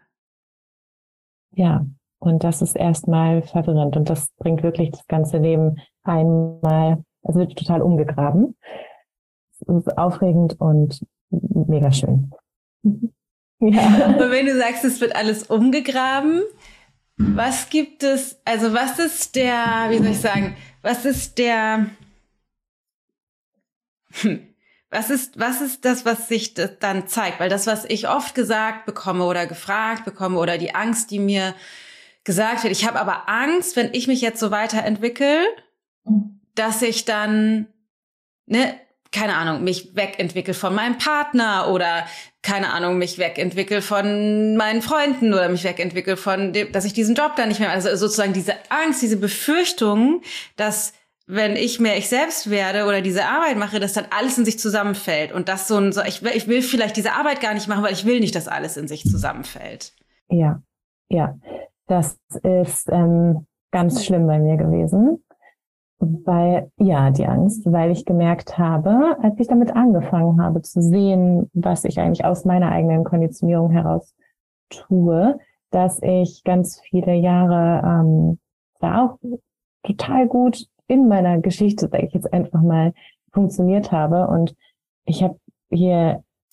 Ja. Und das ist erstmal verwirrend und das bringt wirklich das ganze Leben einmal, es wird total umgegraben. Es ist aufregend und mega schön. Ja. Und wenn du sagst, es wird alles umgegraben, was gibt es, also was ist der, wie soll ich sagen, was ist der, hm, was ist, was ist das, was sich das dann zeigt? Weil das, was ich oft gesagt bekomme oder gefragt bekomme oder die Angst, die mir gesagt wird, ich habe aber Angst, wenn ich mich jetzt so weiterentwickle, dass ich dann, ne, keine Ahnung, mich wegentwickle von meinem Partner oder, keine Ahnung, mich wegentwickle von meinen Freunden oder mich wegentwickle von dem, dass ich diesen Job dann nicht mehr, also sozusagen diese Angst, diese Befürchtung, dass wenn ich mehr ich selbst werde oder diese Arbeit mache, dass dann alles in sich zusammenfällt und das so ein, so, ich will, ich will vielleicht diese Arbeit gar nicht machen, weil ich will nicht, dass alles in sich zusammenfällt. Ja, ja. Das ist ähm, ganz schlimm bei mir gewesen, weil, ja, die Angst, weil ich gemerkt habe, als ich damit angefangen habe zu sehen, was ich eigentlich aus meiner eigenen Konditionierung heraus tue, dass ich ganz viele Jahre ähm, da auch total gut in meiner Geschichte, sage ich jetzt einfach mal, funktioniert habe und ich habe hier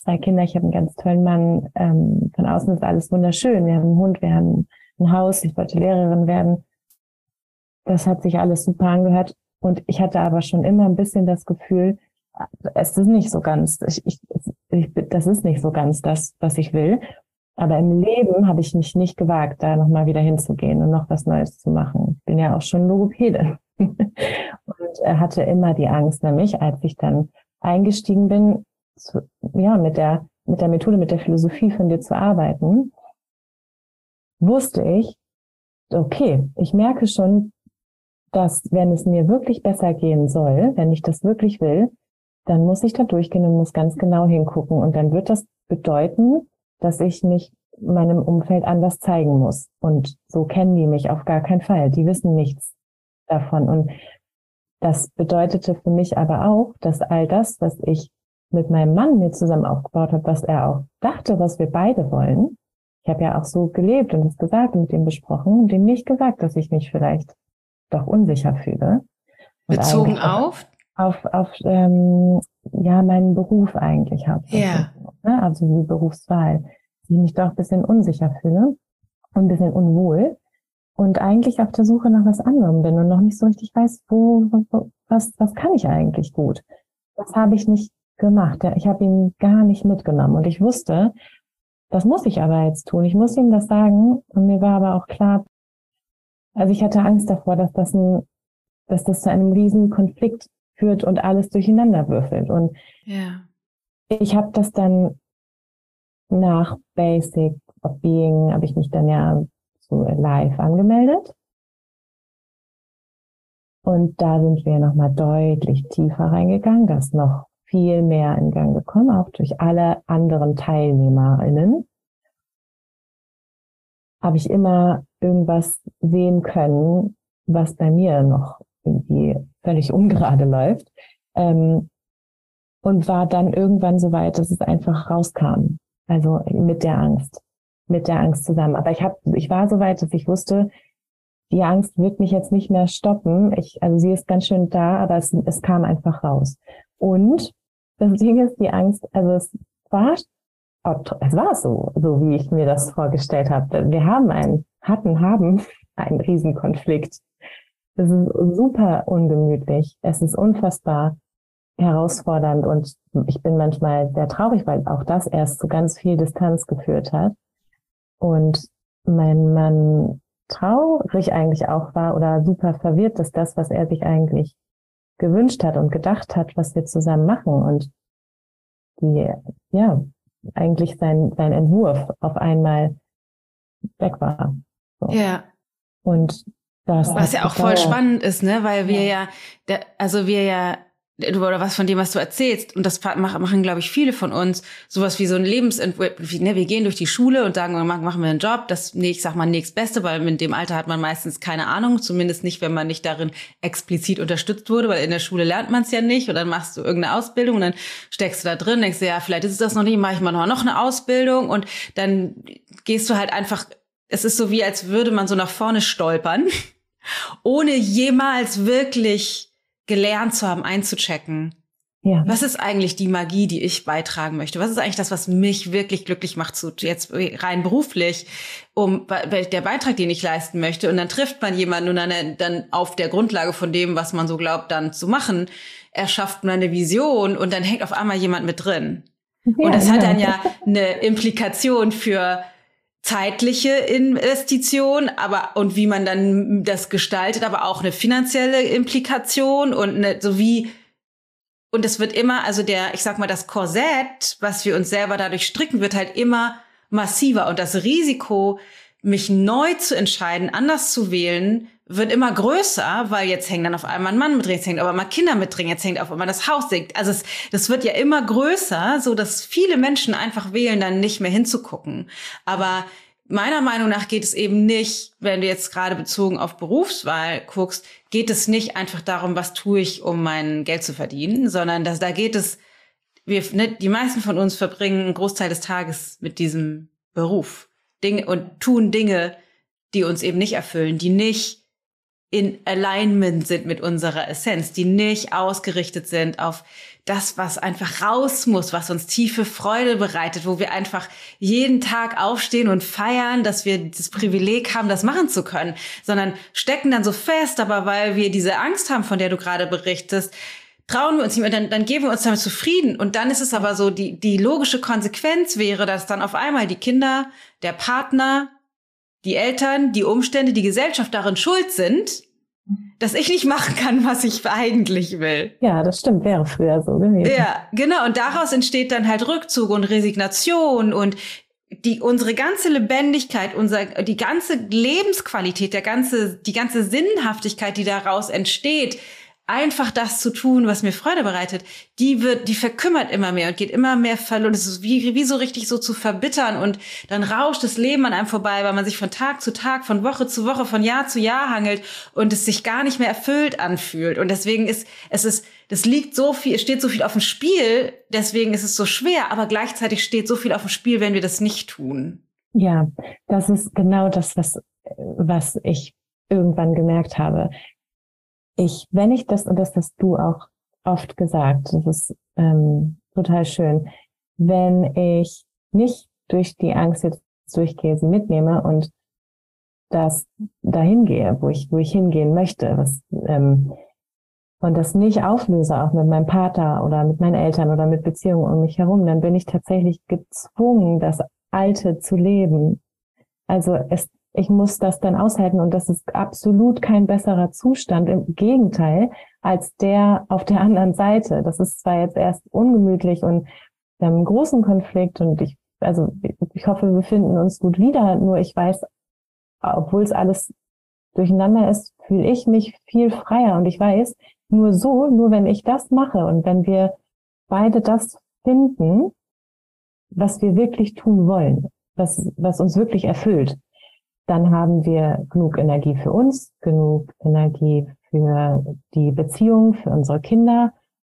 zwei Kinder, ich habe einen ganz tollen Mann. Ähm, von außen ist alles wunderschön. Wir haben einen Hund, wir haben ein Haus, ich wollte Lehrerin werden. Das hat sich alles super angehört. Und ich hatte aber schon immer ein bisschen das Gefühl, es ist nicht so ganz, ich, ich, ich, das ist nicht so ganz das, was ich will. Aber im Leben habe ich mich nicht gewagt, da nochmal wieder hinzugehen und noch was Neues zu machen. Ich bin ja auch schon Logopädin. Und er hatte immer die Angst, nämlich als ich dann eingestiegen bin, zu, ja, mit der, mit der Methode, mit der Philosophie von dir zu arbeiten, wusste ich, okay, ich merke schon, dass wenn es mir wirklich besser gehen soll, wenn ich das wirklich will, dann muss ich da durchgehen und muss ganz genau hingucken. Und dann wird das bedeuten, dass ich mich meinem Umfeld anders zeigen muss. Und so kennen die mich auf gar keinen Fall. Die wissen nichts davon. Und das bedeutete für mich aber auch, dass all das, was ich mit meinem Mann mir zusammen aufgebaut habe, was er auch dachte, was wir beide wollen. Ich habe ja auch so gelebt und es gesagt und mit ihm besprochen und ihm nicht gesagt, dass ich mich vielleicht doch unsicher fühle. Und bezogen auf? Auf, auf ähm, ja, meinen Beruf eigentlich hauptsächlich. Ja. Ne? Also die Berufswahl. Dass ich mich doch ein bisschen unsicher fühle und ein bisschen unwohl und eigentlich auf der Suche nach was anderem bin und noch nicht so richtig weiß, wo, wo was, was kann ich eigentlich gut. Das habe ich nicht gemacht. Ich habe ihn gar nicht mitgenommen und ich wusste, das muss ich aber jetzt tun. Ich muss ihm das sagen und mir war aber auch klar, also ich hatte Angst davor, dass das ein, dass das zu einem riesen Konflikt führt und alles durcheinander würfelt. Und ja. ich habe das dann nach Basic of Being, habe ich mich dann ja zu live angemeldet. Und da sind wir nochmal deutlich tiefer reingegangen, da ist noch viel mehr in Gang gekommen, auch durch alle anderen TeilnehmerInnen. Habe ich immer irgendwas sehen können, was bei mir noch irgendwie völlig ungerade läuft. Ähm, und war dann irgendwann so weit, dass es einfach rauskam. Also mit der Angst. Mit der Angst zusammen. Aber ich hab, ich war so weit, dass ich wusste, die Angst wird mich jetzt nicht mehr stoppen. Ich, also sie ist ganz schön da, aber es, es kam einfach raus. Und das Ding ist, die Angst, also es war, es war so, so wie ich mir das vorgestellt habe. Wir haben einen, hatten, haben einen Riesenkonflikt. Es ist super ungemütlich. Es ist unfassbar herausfordernd und ich bin manchmal sehr traurig, weil auch das erst zu ganz viel Distanz geführt hat. Und mein Mann traurig eigentlich auch war oder super verwirrt, dass das, was er sich eigentlich gewünscht hat und gedacht hat, was wir zusammen machen und die, ja, eigentlich sein, sein Entwurf auf einmal weg war. So. Ja. Und das was ja auch voll spannend ist, ne, weil wir ja, ja also wir ja oder was von dem, was du erzählst, und das machen, glaube ich, viele von uns, sowas wie so ein Lebensentwurf, ne, wir gehen durch die Schule und sagen, machen wir einen Job, das, nee, ich sag mal, nächstbeste, weil in dem Alter hat man meistens keine Ahnung, zumindest nicht, wenn man nicht darin explizit unterstützt wurde, weil in der Schule lernt man es ja nicht, und dann machst du irgendeine Ausbildung und dann steckst du da drin, denkst du, ja, vielleicht ist es das noch nicht, mache ich mal noch eine Ausbildung, und dann gehst du halt einfach, es ist so wie, als würde man so nach vorne stolpern, ohne jemals wirklich gelernt zu haben, einzuchecken. Ja. Was ist eigentlich die Magie, die ich beitragen möchte? Was ist eigentlich das, was mich wirklich glücklich macht, so jetzt rein beruflich, um der Beitrag, den ich leisten möchte? Und dann trifft man jemanden und dann, dann auf der Grundlage von dem, was man so glaubt, dann zu machen, erschafft man eine Vision und dann hängt auf einmal jemand mit drin. Ja, und das ja. hat dann ja eine Implikation für zeitliche Investition, aber und wie man dann das gestaltet, aber auch eine finanzielle Implikation und eine, so wie, und es wird immer, also der, ich sag mal, das Korsett, was wir uns selber dadurch stricken, wird halt immer massiver, und das Risiko, mich neu zu entscheiden, anders zu wählen, wird immer größer, weil jetzt hängt dann auf einmal ein Mann mit drin, jetzt hängt aber mal Kinder mit drin, jetzt hängt auf einmal das Haus. Also es, das wird ja immer größer, so dass viele Menschen einfach wählen, dann nicht mehr hinzugucken. Aber meiner Meinung nach geht es eben nicht, wenn du jetzt gerade bezogen auf Berufswahl guckst, geht es nicht einfach darum, was tue ich, um mein Geld zu verdienen, sondern dass, da geht es, wir, ne, die meisten von uns verbringen einen Großteil des Tages mit diesem Beruf Dinge und tun Dinge, die uns eben nicht erfüllen, die nicht in Alignment sind mit unserer Essenz, die nicht ausgerichtet sind auf das, was einfach raus muss, was uns tiefe Freude bereitet, wo wir einfach jeden Tag aufstehen und feiern, dass wir das Privileg haben, das machen zu können, sondern stecken dann so fest, aber weil wir diese Angst haben, von der du gerade berichtest, trauen wir uns nicht mehr, dann, dann geben wir uns damit zufrieden. Und dann ist es aber so, die, die logische Konsequenz wäre, dass dann auf einmal die Kinder, der Partner, die Eltern, die Umstände, die Gesellschaft darin schuld sind, dass ich nicht machen kann, was ich eigentlich will. Ja, das stimmt, wäre früher so gewesen. Ja, genau. Und daraus entsteht dann halt Rückzug und Resignation und die, unsere ganze Lebendigkeit, unser, die ganze Lebensqualität, der ganze, die ganze Sinnhaftigkeit, die daraus entsteht, einfach das zu tun, was mir Freude bereitet, die wird, die verkümmert immer mehr und geht immer mehr verloren. Es ist wie, wie so richtig so zu verbittern und dann rauscht das Leben an einem vorbei, weil man sich von Tag zu Tag, von Woche zu Woche, von Jahr zu Jahr hangelt und es sich gar nicht mehr erfüllt anfühlt. Und deswegen ist, es ist, das liegt so viel, es steht so viel auf dem Spiel, deswegen ist es so schwer, aber gleichzeitig steht so viel auf dem Spiel, wenn wir das nicht tun. Ja, das ist genau das, was, was ich irgendwann gemerkt habe. Ich, wenn ich das, und das hast du auch oft gesagt, das ist ähm, total schön, wenn ich nicht durch die Angst jetzt durchgehe, sie mitnehme und das dahin gehe, wo ich, wo ich hingehen möchte, was, ähm, und das nicht auflöse, auch mit meinem Partner oder mit meinen Eltern oder mit Beziehungen um mich herum, dann bin ich tatsächlich gezwungen, das Alte zu leben. Also es Ich muss das dann aushalten und das ist absolut kein besserer Zustand, im Gegenteil, als der auf der anderen Seite. Das ist zwar jetzt erst ungemütlich und wir haben einen großen Konflikt und ich, also ich hoffe, wir finden uns gut wieder, nur ich weiß, obwohl es alles durcheinander ist, fühle ich mich viel freier und ich weiß, nur so, nur wenn ich das mache und wenn wir beide das finden, was wir wirklich tun wollen, was, was uns wirklich erfüllt, dann haben wir genug Energie für uns, genug Energie für die Beziehung, für unsere Kinder.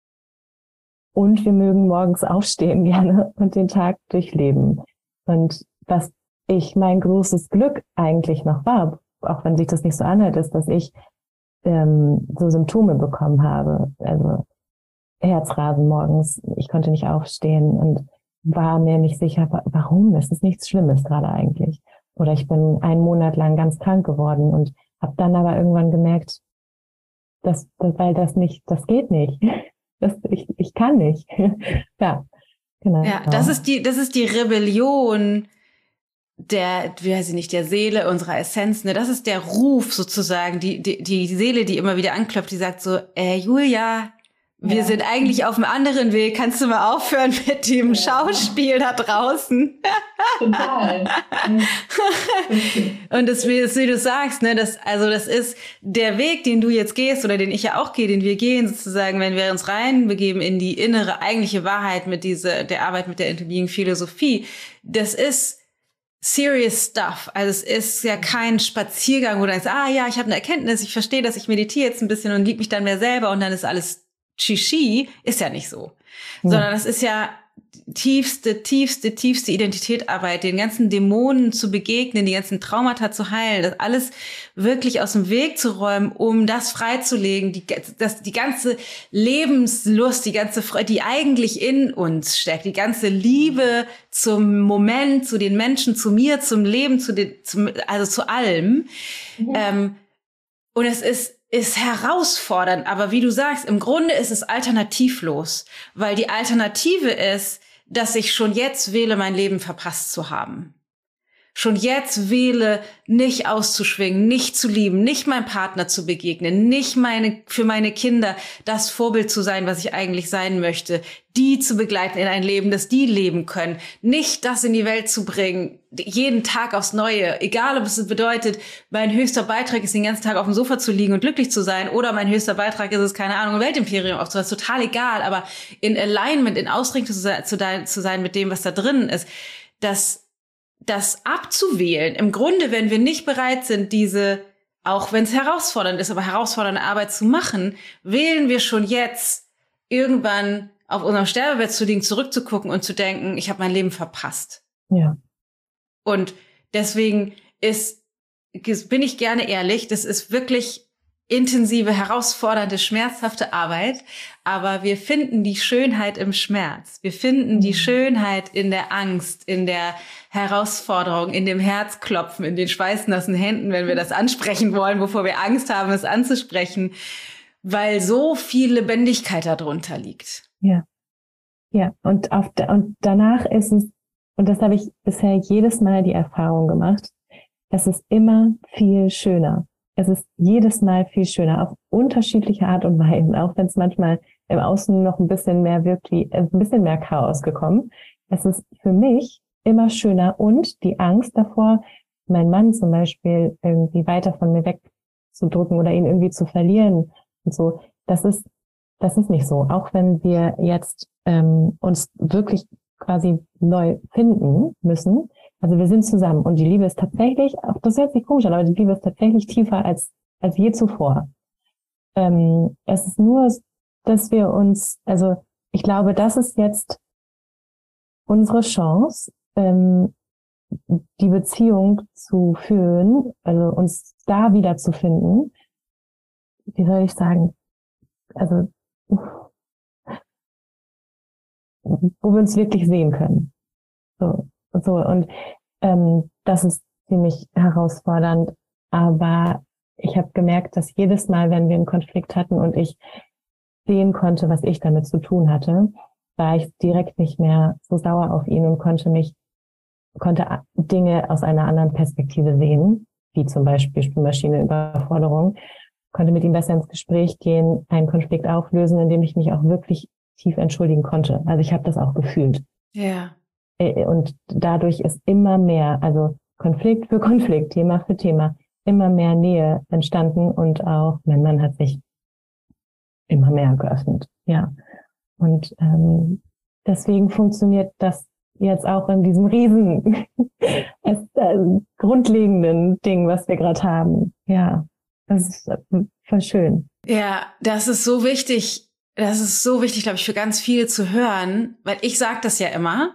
Und wir mögen morgens aufstehen gerne und den Tag durchleben. Und was ich mein großes Glück eigentlich noch war, auch wenn sich das nicht so anhört, ist, dass ich ähm, so Symptome bekommen habe. Also Herzrasen morgens, ich konnte nicht aufstehen und war mir nicht sicher, warum. Es ist nichts Schlimmes gerade eigentlich. Oder ich bin einen Monat lang ganz krank geworden und habe dann aber irgendwann gemerkt, dass, dass weil das nicht, das geht nicht. Das, ich, ich kann nicht. Ja, genau. Ja, das ist die, das ist die Rebellion der, wie weiß ich nicht, der Seele, unserer Essenz. Ne, das ist der Ruf sozusagen, die, die, die Seele, die immer wieder anklopft, die sagt so, äh, Julia, wir ja. sind eigentlich auf einem anderen Weg. Kannst du mal aufhören mit dem ja. Schauspiel da draußen? Total. Und das, wie, wie du sagst, ne, das, also das ist der Weg, den du jetzt gehst oder den ich ja auch gehe, den wir gehen sozusagen, wenn wir uns reinbegeben in die innere, eigentliche Wahrheit mit dieser, der Arbeit mit der intelligenten Philosophie. Das ist serious stuff. Also es ist ja kein Spaziergang, wo du denkst, ah ja, ich habe eine Erkenntnis, ich verstehe das, ich meditiere jetzt ein bisschen und liebe mich dann mehr selber und dann ist alles Shishi, ist ja nicht so. Ja. Sondern das ist ja tiefste, tiefste, tiefste Identitätarbeit, den ganzen Dämonen zu begegnen, die ganzen Traumata zu heilen, das alles wirklich aus dem Weg zu räumen, um das freizulegen, die, das, die ganze Lebenslust, die ganze Freude, die eigentlich in uns steckt, die ganze Liebe zum Moment, zu den Menschen, zu mir, zum Leben, zu den, zum, also zu allem. Mhm. Ähm, und es ist ist herausfordernd, aber wie du sagst, im Grunde ist es alternativlos, weil die Alternative ist, dass ich schon jetzt wähle, mein Leben verpasst zu haben. Schon jetzt wähle, nicht auszuschwingen, nicht zu lieben, nicht meinem Partner zu begegnen, nicht meine, für meine Kinder das Vorbild zu sein, was ich eigentlich sein möchte, die zu begleiten in ein Leben, das die leben können, nicht das in die Welt zu bringen, jeden Tag aufs Neue, egal ob es bedeutet, mein höchster Beitrag ist, den ganzen Tag auf dem Sofa zu liegen und glücklich zu sein, oder mein höchster Beitrag ist es, keine Ahnung, ein Weltimperium aufzubauen, ist total egal, aber in Alignment, in Ausrichtung zu sein, zu sein mit dem, was da drin ist, das das abzuwählen. Im Grunde, wenn wir nicht bereit sind, diese, auch wenn es herausfordernd ist, aber herausfordernde Arbeit zu machen, wählen wir schon jetzt, irgendwann auf unserem Sterbebett zu liegen, zurückzugucken und zu denken, ich habe mein Leben verpasst. Ja. Und deswegen ist, bin ich gerne ehrlich, das ist wirklich intensive, herausfordernde, schmerzhafte Arbeit, aber wir finden die Schönheit im Schmerz. Wir finden die Schönheit in der Angst, in der Herausforderung, in dem Herzklopfen, in den schweißnassen Händen, wenn wir das ansprechen wollen, wovor wir Angst haben, es anzusprechen, weil so viel Lebendigkeit darunter liegt. Ja, ja. Und auf da, und danach ist es, und das habe ich bisher jedes Mal die Erfahrung gemacht, es ist immer viel schöner. Es ist jedes Mal viel schöner, auf unterschiedliche Art und Weise, auch wenn es manchmal im Außen noch ein bisschen mehr wirkt, wie ein bisschen mehr Chaos gekommen. Es ist für mich immer schöner und die Angst davor, meinen Mann zum Beispiel irgendwie weiter von mir wegzudrücken oder ihn irgendwie zu verlieren und so, das ist das ist nicht so. Auch wenn wir jetzt ähm, uns wirklich quasi neu finden müssen. Also wir sind zusammen und die Liebe ist tatsächlich, auch das hört sich komisch an, aber die Liebe ist tatsächlich tiefer als als je zuvor. Ähm, es ist nur, dass wir uns, also ich glaube, das ist jetzt unsere Chance, ähm, die Beziehung zu führen, also uns da wiederzufinden. Wie soll ich sagen? Also wo wir uns wirklich sehen können. So, so und ähm, das ist ziemlich herausfordernd. Aber ich habe gemerkt, dass jedes Mal, wenn wir einen Konflikt hatten und ich sehen konnte, was ich damit zu tun hatte, war ich direkt nicht mehr so sauer auf ihn und konnte mich, konnte Dinge aus einer anderen Perspektive sehen, wie zum Beispiel Spülmaschine-Überforderung, konnte mit ihm besser ins Gespräch gehen, einen Konflikt auflösen, indem ich mich auch wirklich tief entschuldigen konnte. Also ich habe das auch gefühlt. Ja. Und dadurch ist immer mehr, also Konflikt für Konflikt, Thema für Thema, immer mehr Nähe entstanden und auch mein Mann hat sich immer mehr geöffnet. Ja. Und ähm, deswegen funktioniert das jetzt auch in diesem riesen äh, grundlegenden Ding, was wir gerade haben. Ja, das ist voll schön. Ja, das ist so wichtig. Das ist so wichtig, glaube ich, für ganz viele zu hören, weil ich sage das ja immer.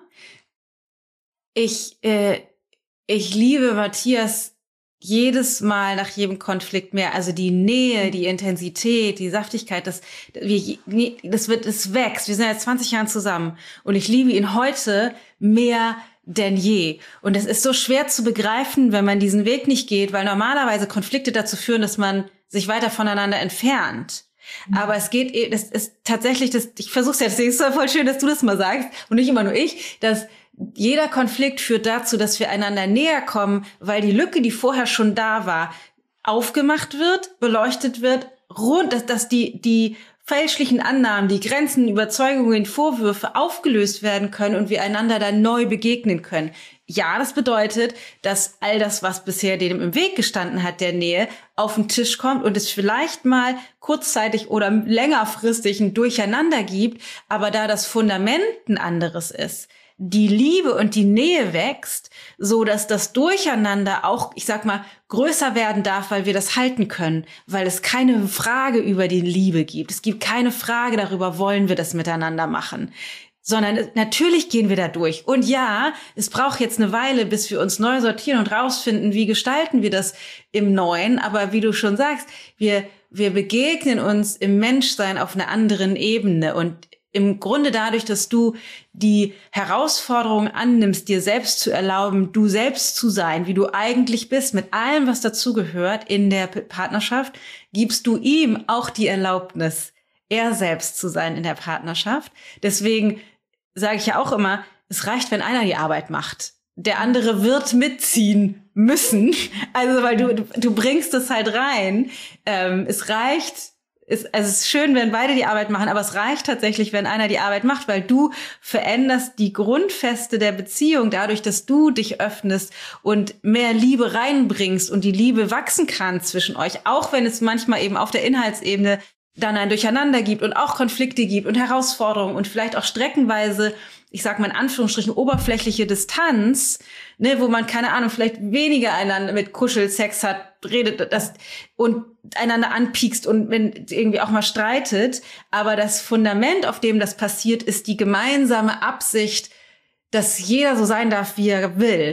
Ich äh, ich liebe Matthias jedes Mal nach jedem Konflikt mehr. Also die Nähe, die Intensität, die Saftigkeit, das, wir, das wird, es wächst. Wir sind jetzt zwanzig Jahre zusammen und ich liebe ihn heute mehr denn je. Und es ist so schwer zu begreifen, wenn man diesen Weg nicht geht, weil normalerweise Konflikte dazu führen, dass man sich weiter voneinander entfernt. Mhm. Aber es geht, das ist tatsächlich, das, ich versuche es ja, deswegen ist es voll schön, dass du das mal sagst und nicht immer nur ich, dass jeder Konflikt führt dazu, dass wir einander näher kommen, weil die Lücke, die vorher schon da war, aufgemacht wird, beleuchtet wird, rund, dass, dass die, die fälschlichen Annahmen, die Grenzen, Überzeugungen, Vorwürfe aufgelöst werden können und wir einander dann neu begegnen können. Ja, das bedeutet, dass all das, was bisher dem im Weg gestanden hat, der Nähe, auf den Tisch kommt und es vielleicht mal kurzzeitig oder längerfristig ein Durcheinander gibt, aber da das Fundament ein anderes ist, die Liebe und die Nähe wächst, so dass das Durcheinander auch, ich sag mal, größer werden darf, weil wir das halten können, weil es keine Frage über die Liebe gibt. Es gibt keine Frage darüber, wollen wir das miteinander machen, sondern natürlich gehen wir da durch. Und ja, es braucht jetzt eine Weile, bis wir uns neu sortieren und rausfinden, wie gestalten wir das im Neuen. Aber wie du schon sagst, wir, wir begegnen uns im Menschsein auf einer anderen Ebene und im Grunde dadurch, dass du die Herausforderung annimmst, dir selbst zu erlauben, du selbst zu sein, wie du eigentlich bist, mit allem, was dazugehört in der Partnerschaft, gibst du ihm auch die Erlaubnis, er selbst zu sein in der Partnerschaft. Deswegen sage ich ja auch immer, es reicht, wenn einer die Arbeit macht. Der andere wird mitziehen müssen. Also, weil du, du bringst es halt rein. Ähm, es reicht, Es, also es ist schön, wenn beide die Arbeit machen, aber es reicht tatsächlich, wenn einer die Arbeit macht, weil du veränderst die Grundfeste der Beziehung dadurch, dass du dich öffnest und mehr Liebe reinbringst und die Liebe wachsen kann zwischen euch, auch wenn es manchmal eben auf der Inhaltsebene dann ein Durcheinander gibt und auch Konflikte gibt und Herausforderungen und vielleicht auch streckenweise, ich sag mal in Anführungsstrichen, oberflächliche Distanz, ne, wo man, keine Ahnung, vielleicht weniger einander mit Kuschelsex hat, redet das und einander anpiekst und wenn irgendwie auch mal streitet. Aber das Fundament, auf dem das passiert, ist die gemeinsame Absicht, dass jeder so sein darf, wie er will.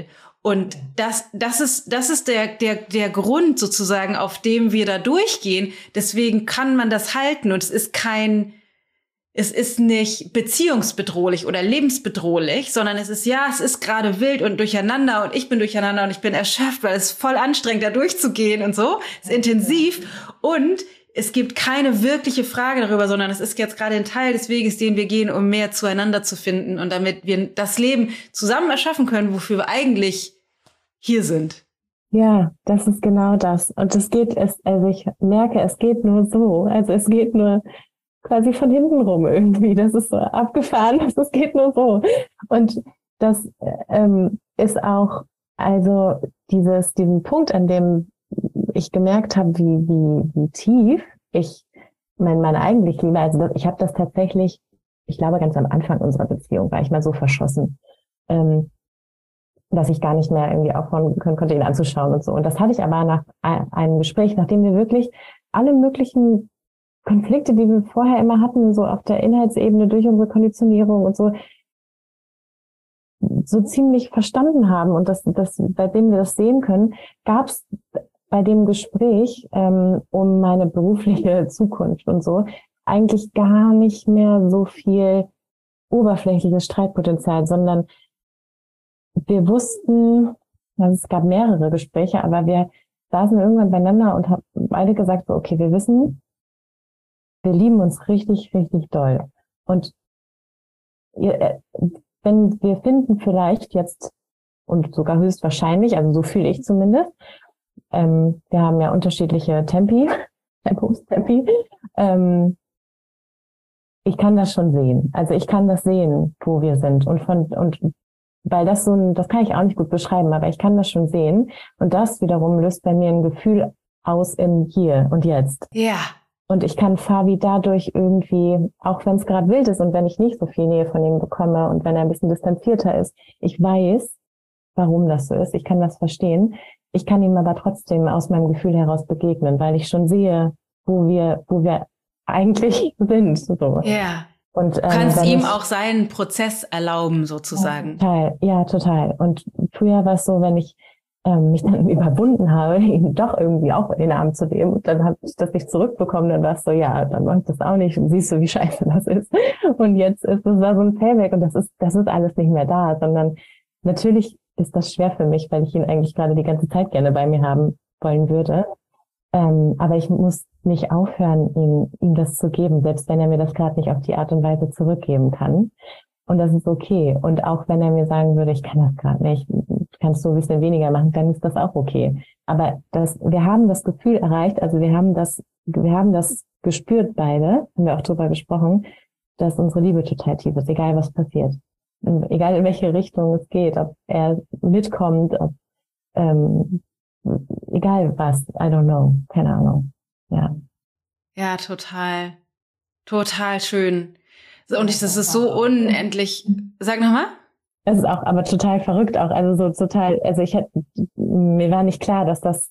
Und das, das ist, das ist der, der, der Grund sozusagen, auf dem wir da durchgehen. Deswegen kann man das halten und es ist kein, es ist nicht beziehungsbedrohlich oder lebensbedrohlich, sondern es ist, ja, es ist gerade wild und durcheinander und ich bin durcheinander und ich bin erschöpft, weil es voll anstrengend, da durchzugehen und so. Es ist intensiv und es gibt keine wirkliche Frage darüber, sondern es ist jetzt gerade ein Teil des Weges, den wir gehen, um mehr zueinander zu finden und damit wir das Leben zusammen erschaffen können, wofür wir eigentlich hier sind. Ja, das ist genau das. Und es geht, es, also ich merke, es geht nur so. Also es geht nur quasi von hinten rum irgendwie. Das ist so abgefahren, es geht nur so. Und das ähm, ist auch, also dieses, diesen Punkt, an dem ich gemerkt habe, wie, wie, wie tief ich mein, meine eigentlich liebe, also das, ich habe das tatsächlich, ich glaube ganz am Anfang unserer Beziehung war ich mal so verschossen, ähm, dass ich gar nicht mehr irgendwie aufhören können konnte, ihn anzuschauen und so. Und das hatte ich aber nach einem Gespräch, nachdem wir wirklich alle möglichen Konflikte, die wir vorher immer hatten, so auf der Inhaltsebene durch unsere Konditionierung und so, so ziemlich verstanden haben und das, das, seitdem wir das sehen können, gab es bei dem Gespräch ähm, um meine berufliche Zukunft und so eigentlich gar nicht mehr so viel oberflächliches Streitpotenzial, sondern wir wussten, also es gab mehrere Gespräche, aber wir saßen irgendwann beieinander und haben beide gesagt, so, okay, wir wissen, wir lieben uns richtig, richtig doll. Und ihr, wenn wir finden vielleicht jetzt, und sogar höchstwahrscheinlich, also so fühle ich zumindest, ähm, wir haben ja unterschiedliche Tempi, Tempos, Tempi, ähm, ich kann das schon sehen. Also ich kann das sehen, wo wir sind. Und von, und weil das so ein, das kann ich auch nicht gut beschreiben, aber ich kann das schon sehen. Und das wiederum löst bei mir ein Gefühl aus im Hier und Jetzt. Ja. Und ich kann Fabi dadurch irgendwie, auch wenn es gerade wild ist und wenn ich nicht so viel Nähe von ihm bekomme und wenn er ein bisschen distanzierter ist, ich weiß, warum das so ist. Ich kann das verstehen. Ich kann ihm aber trotzdem aus meinem Gefühl heraus begegnen, weil ich schon sehe, wo wir, wo wir eigentlich sind. So. Ja. Und, ähm, du kannst ihm ich, auch seinen Prozess erlauben, sozusagen. Ja, total. Ja, total. Und früher war es so, wenn ich ähm, mich dann überwunden habe, ihn doch irgendwie auch in den Arm zu nehmen und dann habe ich das nicht zurückbekommen, dann war es so, ja, dann mache ich das auch nicht und siehst du, wie scheiße das ist. Und jetzt ist es da so ein Payback und das ist, das ist alles nicht mehr da, sondern natürlich ist das schwer für mich, weil ich ihn eigentlich gerade die ganze Zeit gerne bei mir haben wollen würde. Ähm, aber ich muss nicht aufhören, ihm, ihm das zu geben, selbst wenn er mir das gerade nicht auf die Art und Weise zurückgeben kann. Und das ist okay. Und auch wenn er mir sagen würde, ich kann das gerade nicht, kannst du ein bisschen weniger machen, dann ist das auch okay. Aber das, wir haben das Gefühl erreicht, also wir haben das, wir haben das gespürt beide, haben wir auch drüber gesprochen, dass unsere Liebe total tief ist, egal was passiert. Und egal in welche Richtung es geht, ob er mitkommt, ob, ähm, egal was, I don't know, keine Ahnung, ja. Ja, total, total schön. Und ich, das ist so unendlich, sag nochmal. Das ist auch, aber total verrückt auch, also so total, also ich hätte, mir war nicht klar, dass das,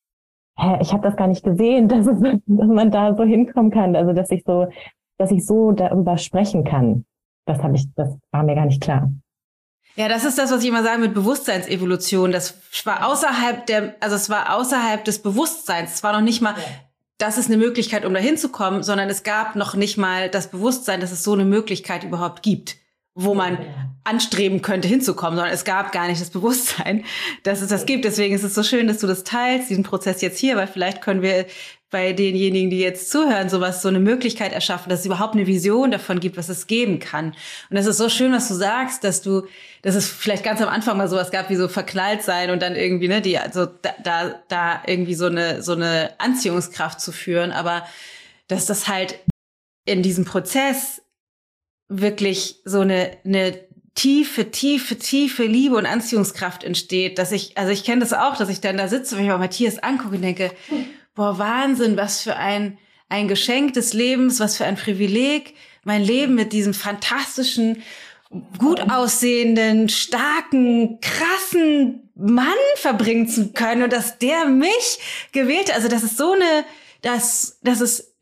hä, ich habe das gar nicht gesehen, dass, es, dass man da so hinkommen kann, also dass ich so, dass ich so darüber sprechen kann. Das habe ich, das war mir gar nicht klar. Ja, das ist das, was ich immer sage mit Bewusstseinsevolution. Das war außerhalb der, also es war außerhalb des Bewusstseins. Es war noch nicht mal, ja, das ist eine Möglichkeit, um da hinzukommen, sondern es gab noch nicht mal das Bewusstsein, dass es so eine Möglichkeit überhaupt gibt, wo man anstreben könnte, hinzukommen, sondern es gab gar nicht das Bewusstsein, dass es das gibt. Deswegen ist es so schön, dass du das teilst, diesen Prozess jetzt hier, weil vielleicht können wir bei denjenigen, die jetzt zuhören, sowas, so eine Möglichkeit erschaffen, dass es überhaupt eine Vision davon gibt, was es geben kann. Und das ist so schön, was du sagst, dass du, dass es vielleicht ganz am Anfang mal sowas gab, wie so verknallt sein und dann irgendwie, ne, die, also da, da, da irgendwie so eine, so eine Anziehungskraft zu führen, aber dass das halt in diesem Prozess wirklich so eine, eine tiefe, tiefe, tiefe Liebe und Anziehungskraft entsteht, dass ich, also ich kenne das auch, dass ich dann da sitze, wenn ich mal Matthias angucke und denke, boah, Wahnsinn, was für ein, ein Geschenk des Lebens, was für ein Privileg, mein Leben mit diesem fantastischen, gut aussehenden, starken, krassen Mann verbringen zu können und dass der mich gewählt hat. Also das ist so eine, das, das ist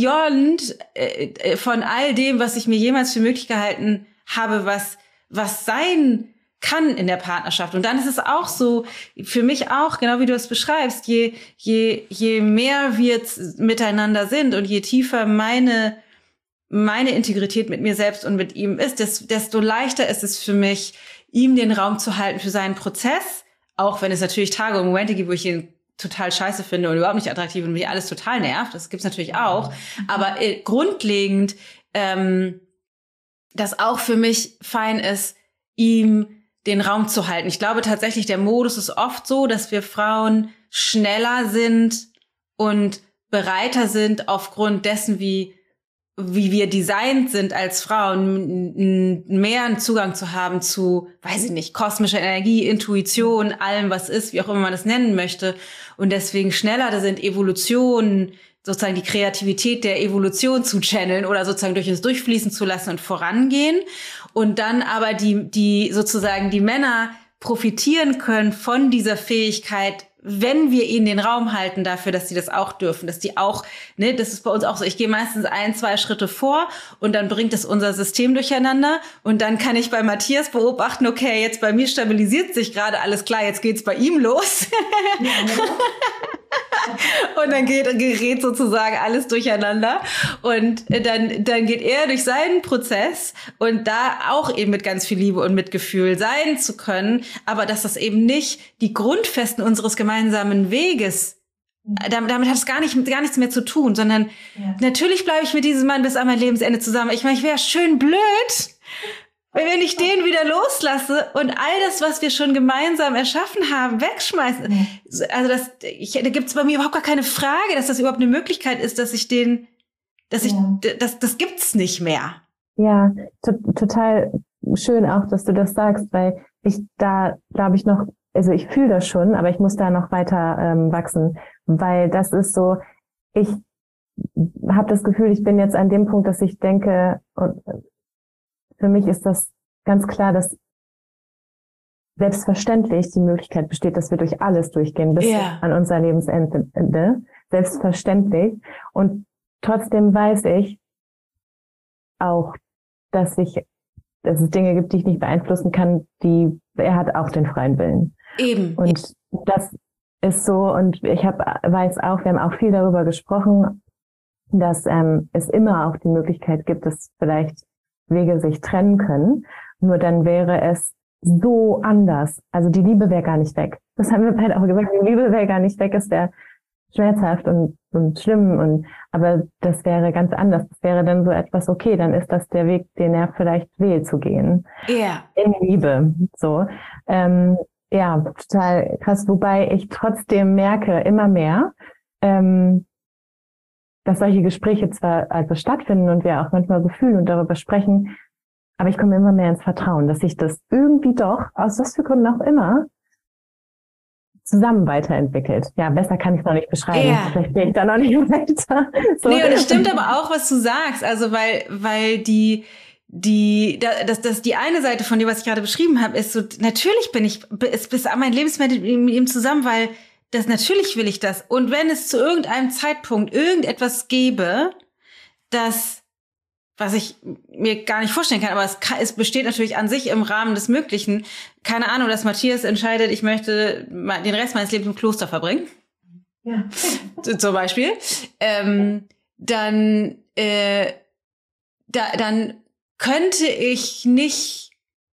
beyond äh, von all dem, was ich mir jemals für möglich gehalten habe, was, was sein kann in der Partnerschaft. Und dann ist es auch so, für mich auch, genau wie du es beschreibst, je, je, je mehr wir miteinander sind und je tiefer meine, meine Integrität mit mir selbst und mit ihm ist, desto leichter ist es für mich, ihm den Raum zu halten für seinen Prozess, auch wenn es natürlich Tage und Momente gibt, wo ich ihn total scheiße finde und überhaupt nicht attraktiv und mich alles total nervt. Das gibt's natürlich auch. Aber äh, grundlegend, ähm, dass auch für mich fein ist, ihm den Raum zu halten. Ich glaube tatsächlich, der Modus ist oft so, dass wir Frauen schneller sind und bereiter sind aufgrund dessen, wie wie wir designt sind als Frauen, mehr einen Zugang zu haben zu, weiß ich nicht, kosmischer Energie, Intuition, allem, was ist, wie auch immer man das nennen möchte. Und deswegen schneller da sind, Evolution, sozusagen die Kreativität der Evolution zu channeln oder sozusagen durch uns durchfließen zu lassen und vorangehen. Und dann aber die, die sozusagen die Männer profitieren können von dieser Fähigkeit, wenn wir ihnen den Raum halten dafür, dass sie das auch dürfen, dass die auch, ne, das ist bei uns auch so, ich gehe meistens ein, zwei Schritte vor und dann bringt es unser System durcheinander und dann kann ich bei Matthias beobachten, okay, jetzt bei mir stabilisiert sich gerade alles klar, jetzt geht's bei ihm los. Ja, und dann geht, gerät sozusagen alles durcheinander und dann, dann geht er durch seinen Prozess und da auch eben mit ganz viel Liebe und Mitgefühl sein zu können, aber dass das eben nicht die Grundfesten unseres gemeinsamen Weges, damit, damit hat es gar nicht, gar nichts mehr zu tun, sondern ja. Natürlich bleibe ich mit diesem Mann bis an mein Lebensende zusammen. Ich meine, ich wäre schön blöd, wenn ich den wieder loslasse und all das, was wir schon gemeinsam erschaffen haben, wegschmeißen. Mhm. Also das, ich, da gibt's bei mir überhaupt gar keine Frage, dass das überhaupt eine Möglichkeit ist, dass ich den, dass ich, ja. das, das gibt's nicht mehr. Ja, to- total schön auch, dass du das sagst, weil ich da, glaube ich, noch, also ich fühle das schon, aber ich muss da noch weiter ähm, wachsen, weil das ist so, ich habe das Gefühl, ich bin jetzt an dem Punkt, dass ich denke, und für mich ist das ganz klar, dass selbstverständlich die Möglichkeit besteht, dass wir durch alles durchgehen, bis yeah. an unser Lebensende. Selbstverständlich. Und trotzdem weiß ich auch, dass ich, dass es Dinge gibt, die ich nicht beeinflussen kann, die, er hat auch den freien Willen. Eben. Und das ist so, und ich hab, weiß auch, wir haben auch viel darüber gesprochen, dass ähm, es immer auch die Möglichkeit gibt, dass vielleicht Wege sich trennen können. Nur dann wäre es so anders. Also die Liebe wäre gar nicht weg. Das haben wir beide auch gesagt. Die Liebe wäre gar nicht weg. Es wäre schmerzhaft und, und schlimm. Und, aber das wäre ganz anders. Das wäre dann so etwas, okay, dann ist das der Weg, den er vielleicht wählt zu gehen. Ja. Yeah. In Liebe. So. Ähm, ja, total krass. Wobei ich trotzdem merke, immer mehr, ähm, dass solche Gespräche zwar also stattfinden und wir auch manchmal so fühlen und darüber sprechen, aber ich komme immer mehr ins Vertrauen, dass sich das irgendwie doch, aus was für Gründen auch immer, zusammen weiterentwickelt. Ja, besser kann ich es noch nicht beschreiben. Ja. Vielleicht gehe ich da noch nicht weiter. So. Nee, und es stimmt aber auch, was du sagst. Also weil weil die die das das die eine Seite von dir, was ich gerade beschrieben habe, ist so, natürlich bin ich bis, bis an mein Lebensende mit ihm zusammen, weil das natürlich will ich das. Und wenn es zu irgendeinem Zeitpunkt irgendetwas gäbe, das, was ich mir gar nicht vorstellen kann, aber es, kann, es besteht natürlich an sich im Rahmen des Möglichen. Keine Ahnung, dass Matthias entscheidet, ich möchte den Rest meines Lebens im Kloster verbringen. Ja. Zum Beispiel. Ähm, dann, äh, da, dann könnte ich nicht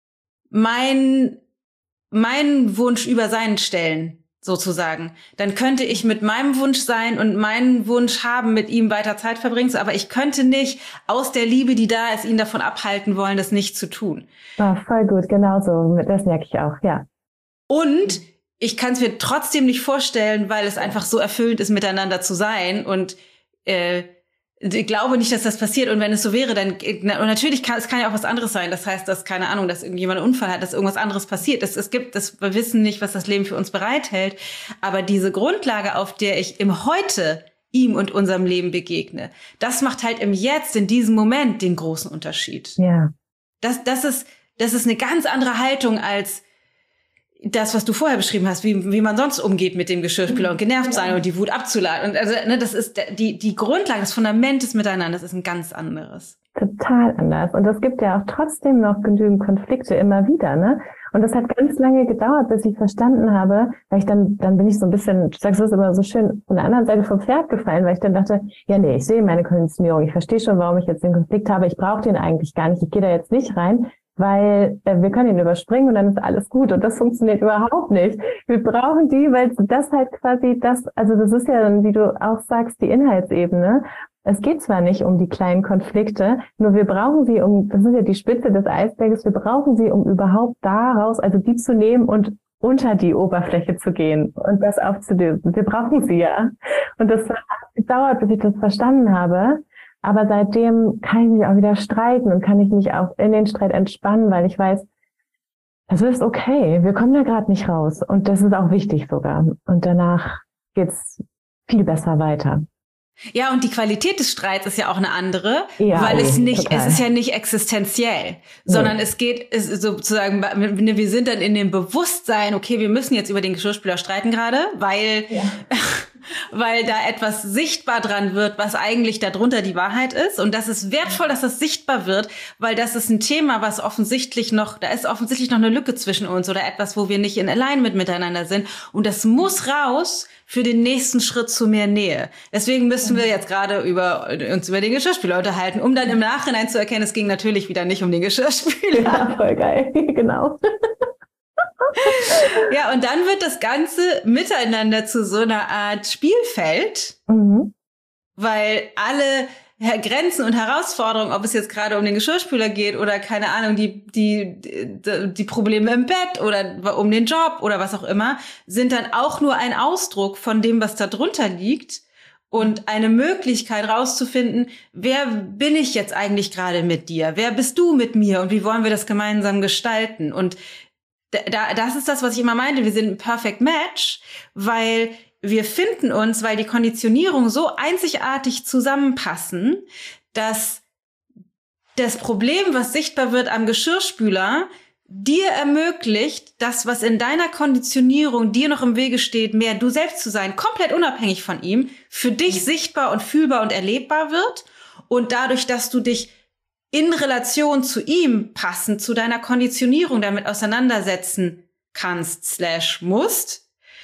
mein, meinen Wunsch über seinen stellen. Sozusagen. Dann könnte ich mit meinem Wunsch sein und meinen Wunsch haben, mit ihm weiter Zeit verbringen, aber ich könnte nicht aus der Liebe, die da ist, ihn davon abhalten wollen, das nicht zu tun. Ah, voll gut, genau so. Das merke ich auch, ja. Und ich kann es mir trotzdem nicht vorstellen, weil es einfach so erfüllend ist, miteinander zu sein und äh, ich glaube nicht, dass das passiert. Und wenn es so wäre, dann, und natürlich kann, es kann ja auch was anderes sein. Das heißt, dass, keine Ahnung, dass irgendjemand einen Unfall hat, dass irgendwas anderes passiert. Es, es gibt, das, wir wissen nicht, was das Leben für uns bereithält. Aber diese Grundlage, auf der ich im Heute ihm und unserem Leben begegne, das macht halt im Jetzt, in diesem Moment, den großen Unterschied. Ja. Das, das ist, das ist eine ganz andere Haltung als das, was du vorher beschrieben hast, wie, wie man sonst umgeht mit dem Geschirrspüler und genervt sein und die Wut abzuladen. Und also, ne, das ist die, die Grundlage, das Fundament des Miteinanders ist ein ganz anderes. total anders. Und es gibt ja auch trotzdem noch genügend Konflikte immer wieder, ne? Und das hat ganz lange gedauert, bis ich verstanden habe, weil ich dann, dann bin ich so ein bisschen, du sagst das immer so schön, von der anderen Seite vom Pferd gefallen, weil ich dann dachte, ja nee, ich sehe meine Konditionierung, ich verstehe schon, warum ich jetzt den Konflikt habe, ich brauche den eigentlich gar nicht, ich gehe da jetzt nicht rein, weil äh, wir können ihn überspringen und dann ist alles gut. Und das funktioniert überhaupt nicht. Wir brauchen die, weil das halt quasi das, also das ist ja dann, wie du auch sagst, die Inhaltsebene. Es geht zwar nicht um die kleinen Konflikte, nur wir brauchen sie, um, das ist ja die Spitze des Eisberges, wir brauchen sie, um überhaupt daraus, also die zu nehmen und unter die Oberfläche zu gehen und das aufzulösen. Wir brauchen sie ja. Und das hat gedauert, bis ich das verstanden habe. Aber seitdem kann ich mich auch wieder streiten und kann ich mich auch in den Streit entspannen, weil ich weiß, es ist okay, wir kommen da gerade nicht raus. Und das ist auch wichtig sogar. Und danach geht's viel besser weiter. Ja, und die Qualität des Streits ist ja auch eine andere, ja, weil es nicht, total. es ist ja nicht existenziell, sondern ja. es geht, es ist sozusagen, wir sind dann in dem Bewusstsein, okay, wir müssen jetzt über den Geschirrspüler streiten gerade, weil, ja. weil da etwas sichtbar dran wird, was eigentlich darunter die Wahrheit ist. Und das ist wertvoll, dass das sichtbar wird, weil das ist ein Thema, was offensichtlich noch, da ist offensichtlich noch eine Lücke zwischen uns oder etwas, wo wir nicht in Alignment miteinander sind. Und das muss raus für den nächsten Schritt zu mehr Nähe. Deswegen müssen wir jetzt gerade über uns über den Geschirrspüler unterhalten, um dann im Nachhinein zu erkennen, es ging natürlich wieder nicht um den Geschirrspüler. Ja, voll geil, genau. Ja, und dann wird das Ganze miteinander zu so einer Art Spielfeld, mhm. weil alle Grenzen und Herausforderungen, ob es jetzt gerade um den Geschirrspüler geht oder keine Ahnung, die die die, die Probleme im Bett oder um den Job oder was auch immer, sind dann auch nur ein Ausdruck von dem, was da drunter liegt und eine Möglichkeit rauszufinden, wer bin ich jetzt eigentlich gerade mit dir? Wer bist du mit mir und wie wollen wir das gemeinsam gestalten? Und da, das ist das, was ich immer meinte, wir sind ein Perfect Match, weil wir finden uns, weil die Konditionierung so einzigartig zusammenpassen, dass das Problem, was sichtbar wird am Geschirrspüler, dir ermöglicht, das, was in deiner Konditionierung dir noch im Wege steht, mehr du selbst zu sein, komplett unabhängig von ihm, für dich sichtbar und fühlbar und erlebbar wird. Und dadurch, dass du dich in Relation zu ihm passend, zu deiner Konditionierung damit auseinandersetzen kannst, slash musst,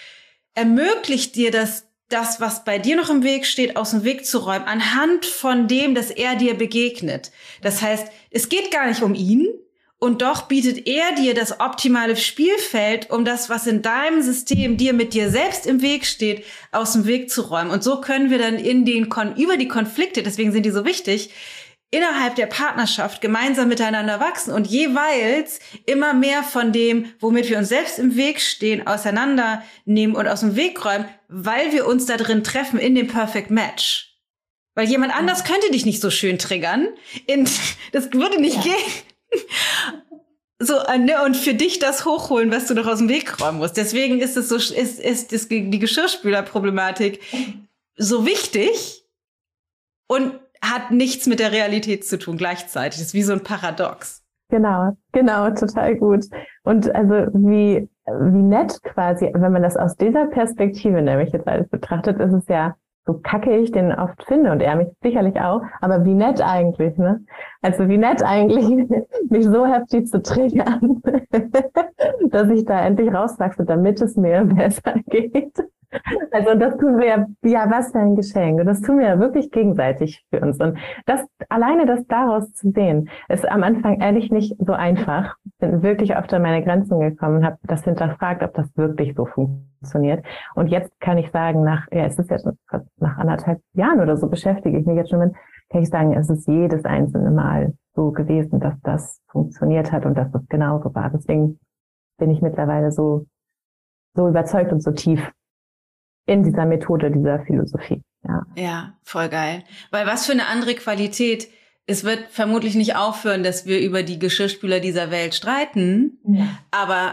ermöglicht dir das, das, was bei dir noch im Weg steht, aus dem Weg zu räumen, anhand von dem, dass er dir begegnet. Das heißt, es geht gar nicht um ihn und doch bietet er dir das optimale Spielfeld, um das, was in deinem System dir mit dir selbst im Weg steht, aus dem Weg zu räumen. Und so können wir dann in den Kon- über die Konflikte, deswegen sind die so wichtig, innerhalb der Partnerschaft gemeinsam miteinander wachsen und jeweils immer mehr von dem, womit wir uns selbst im Weg stehen, auseinandernehmen und aus dem Weg räumen, weil wir uns da drin treffen in dem Perfect Match. Weil jemand anders könnte dich nicht so schön triggern. In, das würde nicht ja. gehen. So, ne, und für dich das hochholen, was du noch aus dem Weg räumen musst. Deswegen ist es so, ist, ist, ist die Geschirrspülerproblematik so wichtig und hat nichts mit der Realität zu tun gleichzeitig. Das ist wie so ein Paradox. Genau, genau, total gut. Und also wie, wie nett quasi, wenn man das aus dieser Perspektive nämlich jetzt alles betrachtet, ist es ja, so kacke ich den oft finde und er mich sicherlich auch, aber wie nett eigentlich, ne? Also wie nett eigentlich, mich so heftig zu triggern, dass ich da endlich rauswachse, damit es mir besser geht. Also das tun wir ja, ja, was für ein Geschenk. Und das tun wir ja wirklich gegenseitig für uns. Und das, alleine das daraus zu sehen, ist am Anfang ehrlich nicht so einfach. Ich bin wirklich oft an meine Grenzen gekommen und habe das hinterfragt, ob das wirklich so funktioniert. Und jetzt kann ich sagen, nach, ja, es ist ja schon nach anderthalb Jahren oder so beschäftige ich mich jetzt schon mit, kann ich sagen, es ist jedes einzelne Mal so gewesen, dass das funktioniert hat und dass das genauso war. Deswegen bin ich mittlerweile so, so überzeugt und so tief in dieser Methode, dieser Philosophie. Ja. Ja, voll geil. Weil was für eine andere Qualität. Es wird vermutlich nicht aufhören, dass wir über die Geschirrspüler dieser Welt streiten. Ja. Aber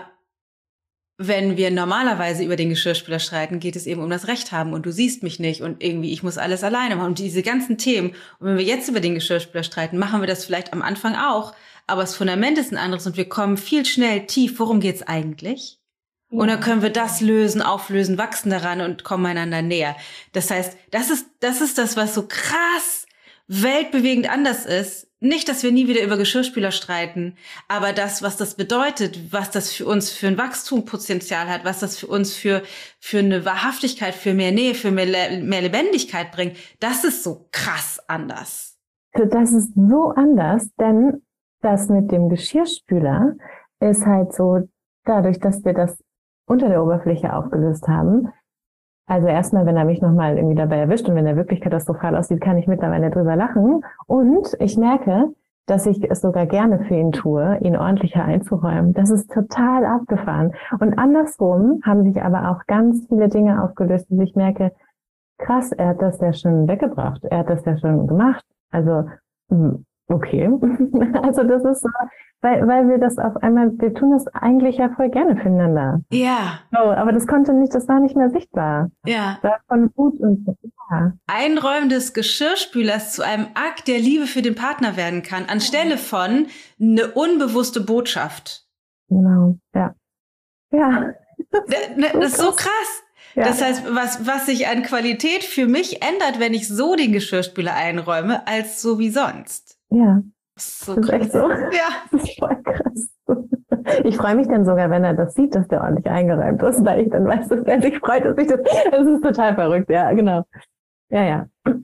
wenn wir normalerweise über den Geschirrspüler streiten, geht es eben um das Recht haben und du siehst mich nicht und irgendwie ich muss alles alleine machen und diese ganzen Themen. Und wenn wir jetzt über den Geschirrspüler streiten, machen wir das vielleicht am Anfang auch, aber das Fundament ist ein anderes und wir kommen viel schnell tief. Worum geht's eigentlich? Ja. Und dann können wir das lösen, auflösen, wachsen daran und kommen einander näher. Das heißt, das ist das ist das, was so krass weltbewegend anders ist, nicht, dass wir nie wieder über Geschirrspüler streiten, aber das, was das bedeutet, was das für uns für ein Wachstumspotenzial hat, was das für uns für für eine Wahrhaftigkeit, für mehr Nähe, für mehr, mehr Lebendigkeit bringt, das ist so krass anders. Das ist so anders, denn das mit dem Geschirrspüler ist halt so, dadurch, dass wir das unter der Oberfläche aufgelöst haben. Also erstmal, wenn er mich nochmal irgendwie dabei erwischt und wenn er wirklich katastrophal aussieht, kann ich mittlerweile drüber lachen. Und ich merke, dass ich es sogar gerne für ihn tue, ihn ordentlicher einzuräumen. Das ist total abgefahren. Und andersrum haben sich aber auch ganz viele Dinge aufgelöst, dass ich merke, krass, er hat das ja schon weggebracht. Er hat das ja schon gemacht. Also, okay. Also das ist so, weil, weil wir das auf einmal, wir tun das eigentlich ja voll gerne füreinander. Ja. So, aber das konnte nicht, das war nicht mehr sichtbar. Ja. Das war von gut und ja. Einräumen des Geschirrspülers zu einem Akt der Liebe für den Partner werden kann, anstelle von eine unbewusste Botschaft. Genau, ja. Ja. Das, das ist so krass. Ja. Das heißt, was, was sich an Qualität für mich ändert, wenn ich so den Geschirrspüler einräume, als so wie sonst. Ja. Das ist, so das ist echt so. Ja. Das ist voll krass. Ich freue mich dann sogar, wenn er das sieht, dass der ordentlich eingeräumt ist, weil ich dann weiß, dass er sich freut, dass ich das, das ist total verrückt, ja, genau. Ja, ja.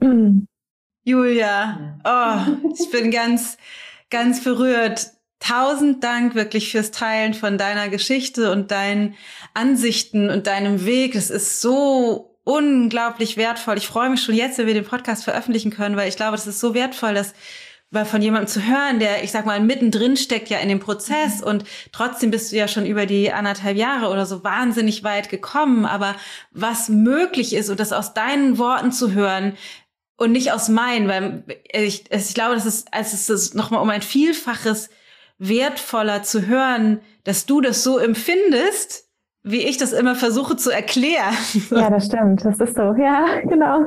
Julia, oh, ich bin ganz, ganz berührt. Tausend Dank wirklich fürs Teilen von deiner Geschichte und deinen Ansichten und deinem Weg. Es ist so unglaublich wertvoll. Ich freue mich schon jetzt, wenn wir den Podcast veröffentlichen können, weil ich glaube, das ist so wertvoll, dass mal von jemandem zu hören, der, ich sag mal, mittendrin steckt ja in dem Prozess und trotzdem bist du ja schon über die anderthalb Jahre oder so wahnsinnig weit gekommen, aber was möglich ist und das aus deinen Worten zu hören und nicht aus meinen, weil ich, ich glaube, das ist, als es ist nochmal um ein Vielfaches wertvoller zu hören, dass du das so empfindest, wie ich das immer versuche zu erklären. Ja, das stimmt. Das ist so. Ja, genau.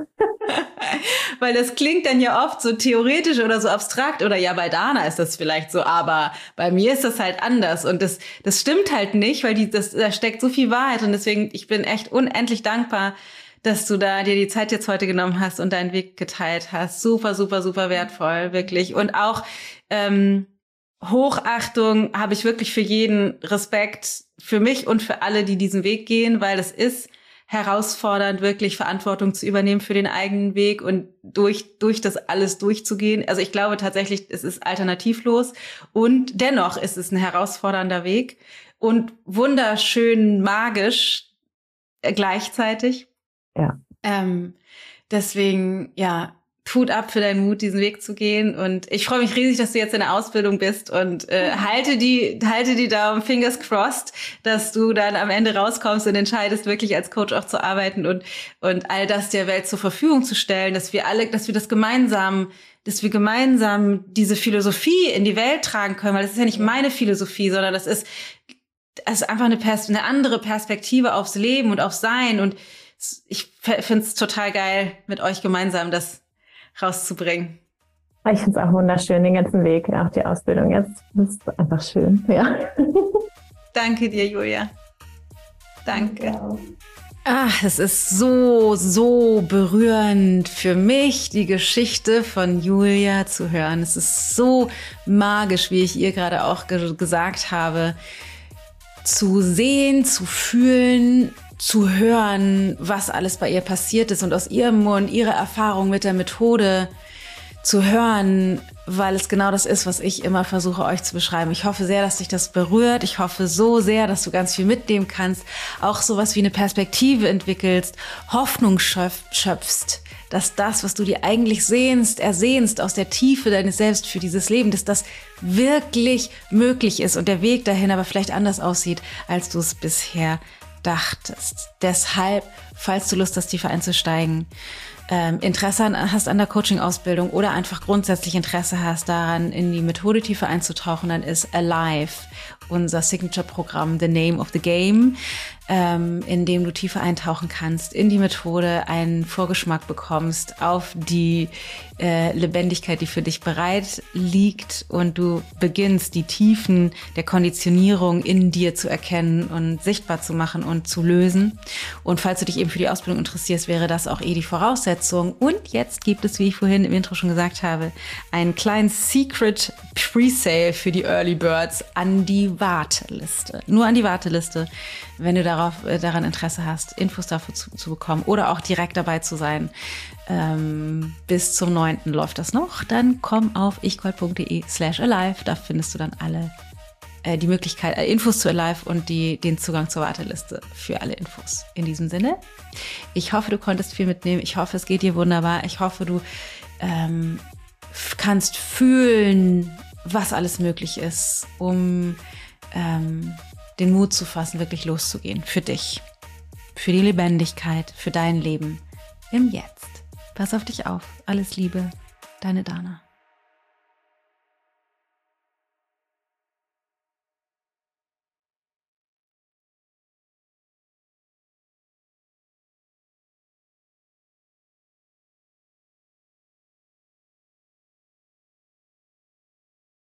Weil das klingt dann ja oft so theoretisch oder so abstrakt oder ja, bei Dana ist das vielleicht so, aber bei mir ist das halt anders und das das stimmt halt nicht, weil die das da steckt so viel Wahrheit und deswegen ich bin echt unendlich dankbar, dass du da dir die Zeit jetzt heute genommen hast und deinen Weg geteilt hast. Super, super, super wertvoll, wirklich. Und auch ähm, Hochachtung habe ich wirklich für jeden, Respekt für mich und für alle, die diesen Weg gehen, weil es ist herausfordernd, wirklich Verantwortung zu übernehmen für den eigenen Weg und durch durch das alles durchzugehen. Also ich glaube tatsächlich, es ist alternativlos und dennoch ist es ein herausfordernder Weg und wunderschön magisch äh, gleichzeitig. Ja. Ähm, deswegen, ja, Hut ab für deinen Mut, diesen Weg zu gehen. Und ich freue mich riesig, dass du jetzt in der Ausbildung bist und äh, halte die halte die Daumen, fingers crossed, dass du dann am Ende rauskommst und entscheidest, wirklich als Coach auch zu arbeiten und und all das der Welt zur Verfügung zu stellen, dass wir alle, dass wir das gemeinsam, dass wir gemeinsam diese Philosophie in die Welt tragen können, weil das ist ja nicht meine Philosophie, sondern das ist, das ist einfach eine, Pers- eine andere Perspektive aufs Leben und aufs Sein. Und ich finde es total geil, mit euch gemeinsam das rauszubringen. Ich finde es auch wunderschön, den ganzen Weg, auch die Ausbildung jetzt. Das ist einfach schön, ja. Danke dir, Julia. Danke. Ach, es ist so, so berührend für mich, die Geschichte von Julia zu hören. Es ist so magisch, wie ich ihr gerade auch ge- gesagt habe, zu sehen, zu fühlen, zu hören, was alles bei ihr passiert ist und aus ihrem Mund, ihre Erfahrung mit der Methode zu hören, weil es genau das ist, was ich immer versuche, euch zu beschreiben. Ich hoffe sehr, dass dich das berührt. Ich hoffe so sehr, dass du ganz viel mitnehmen kannst, auch sowas wie eine Perspektive entwickelst, Hoffnung schöpf- schöpfst, dass das, was du dir eigentlich sehnst, ersehnst aus der Tiefe deines Selbst für dieses Leben, dass das wirklich möglich ist und der Weg dahin aber vielleicht anders aussieht, als du es bisher dachtest. Deshalb, falls du Lust hast, tiefer einzusteigen, ähm, Interesse an, hast an der Coaching-Ausbildung oder einfach grundsätzlich Interesse hast daran, in die Methode tiefer einzutauchen, dann ist Alive unser Signature-Programm The Name of the Game, ähm, in dem du tiefer eintauchen kannst in die Methode, einen Vorgeschmack bekommst auf die äh, Lebendigkeit, die für dich bereit liegt und du beginnst, die Tiefen der Konditionierung in dir zu erkennen und sichtbar zu machen und zu lösen. Und falls du dich eben für die Ausbildung interessierst, wäre das auch eh die Voraussetzung, Umsetzung. Und jetzt gibt es, wie ich vorhin im Intro schon gesagt habe, einen kleinen Secret Presale für die Early Birds an die Warteliste. Nur an die Warteliste, wenn du darauf, äh, daran Interesse hast, Infos dafür zu, zu bekommen oder auch direkt dabei zu sein. Ähm, bis zum neunten läuft das noch. Dann komm auf ichgold.de slash alive. Da findest du dann alle äh, die Möglichkeit, äh, Infos zu Alive und die, den Zugang zur Warteliste für alle Infos. In diesem Sinne, ich hoffe, du konntest viel mitnehmen. Ich hoffe, es geht dir wunderbar. Ich hoffe, du ähm, kannst fühlen, was alles möglich ist, um ähm, den Mut zu fassen, wirklich loszugehen. Für dich, für die Lebendigkeit, für dein Leben im Jetzt. Pass auf dich auf. Alles Liebe, deine Dana.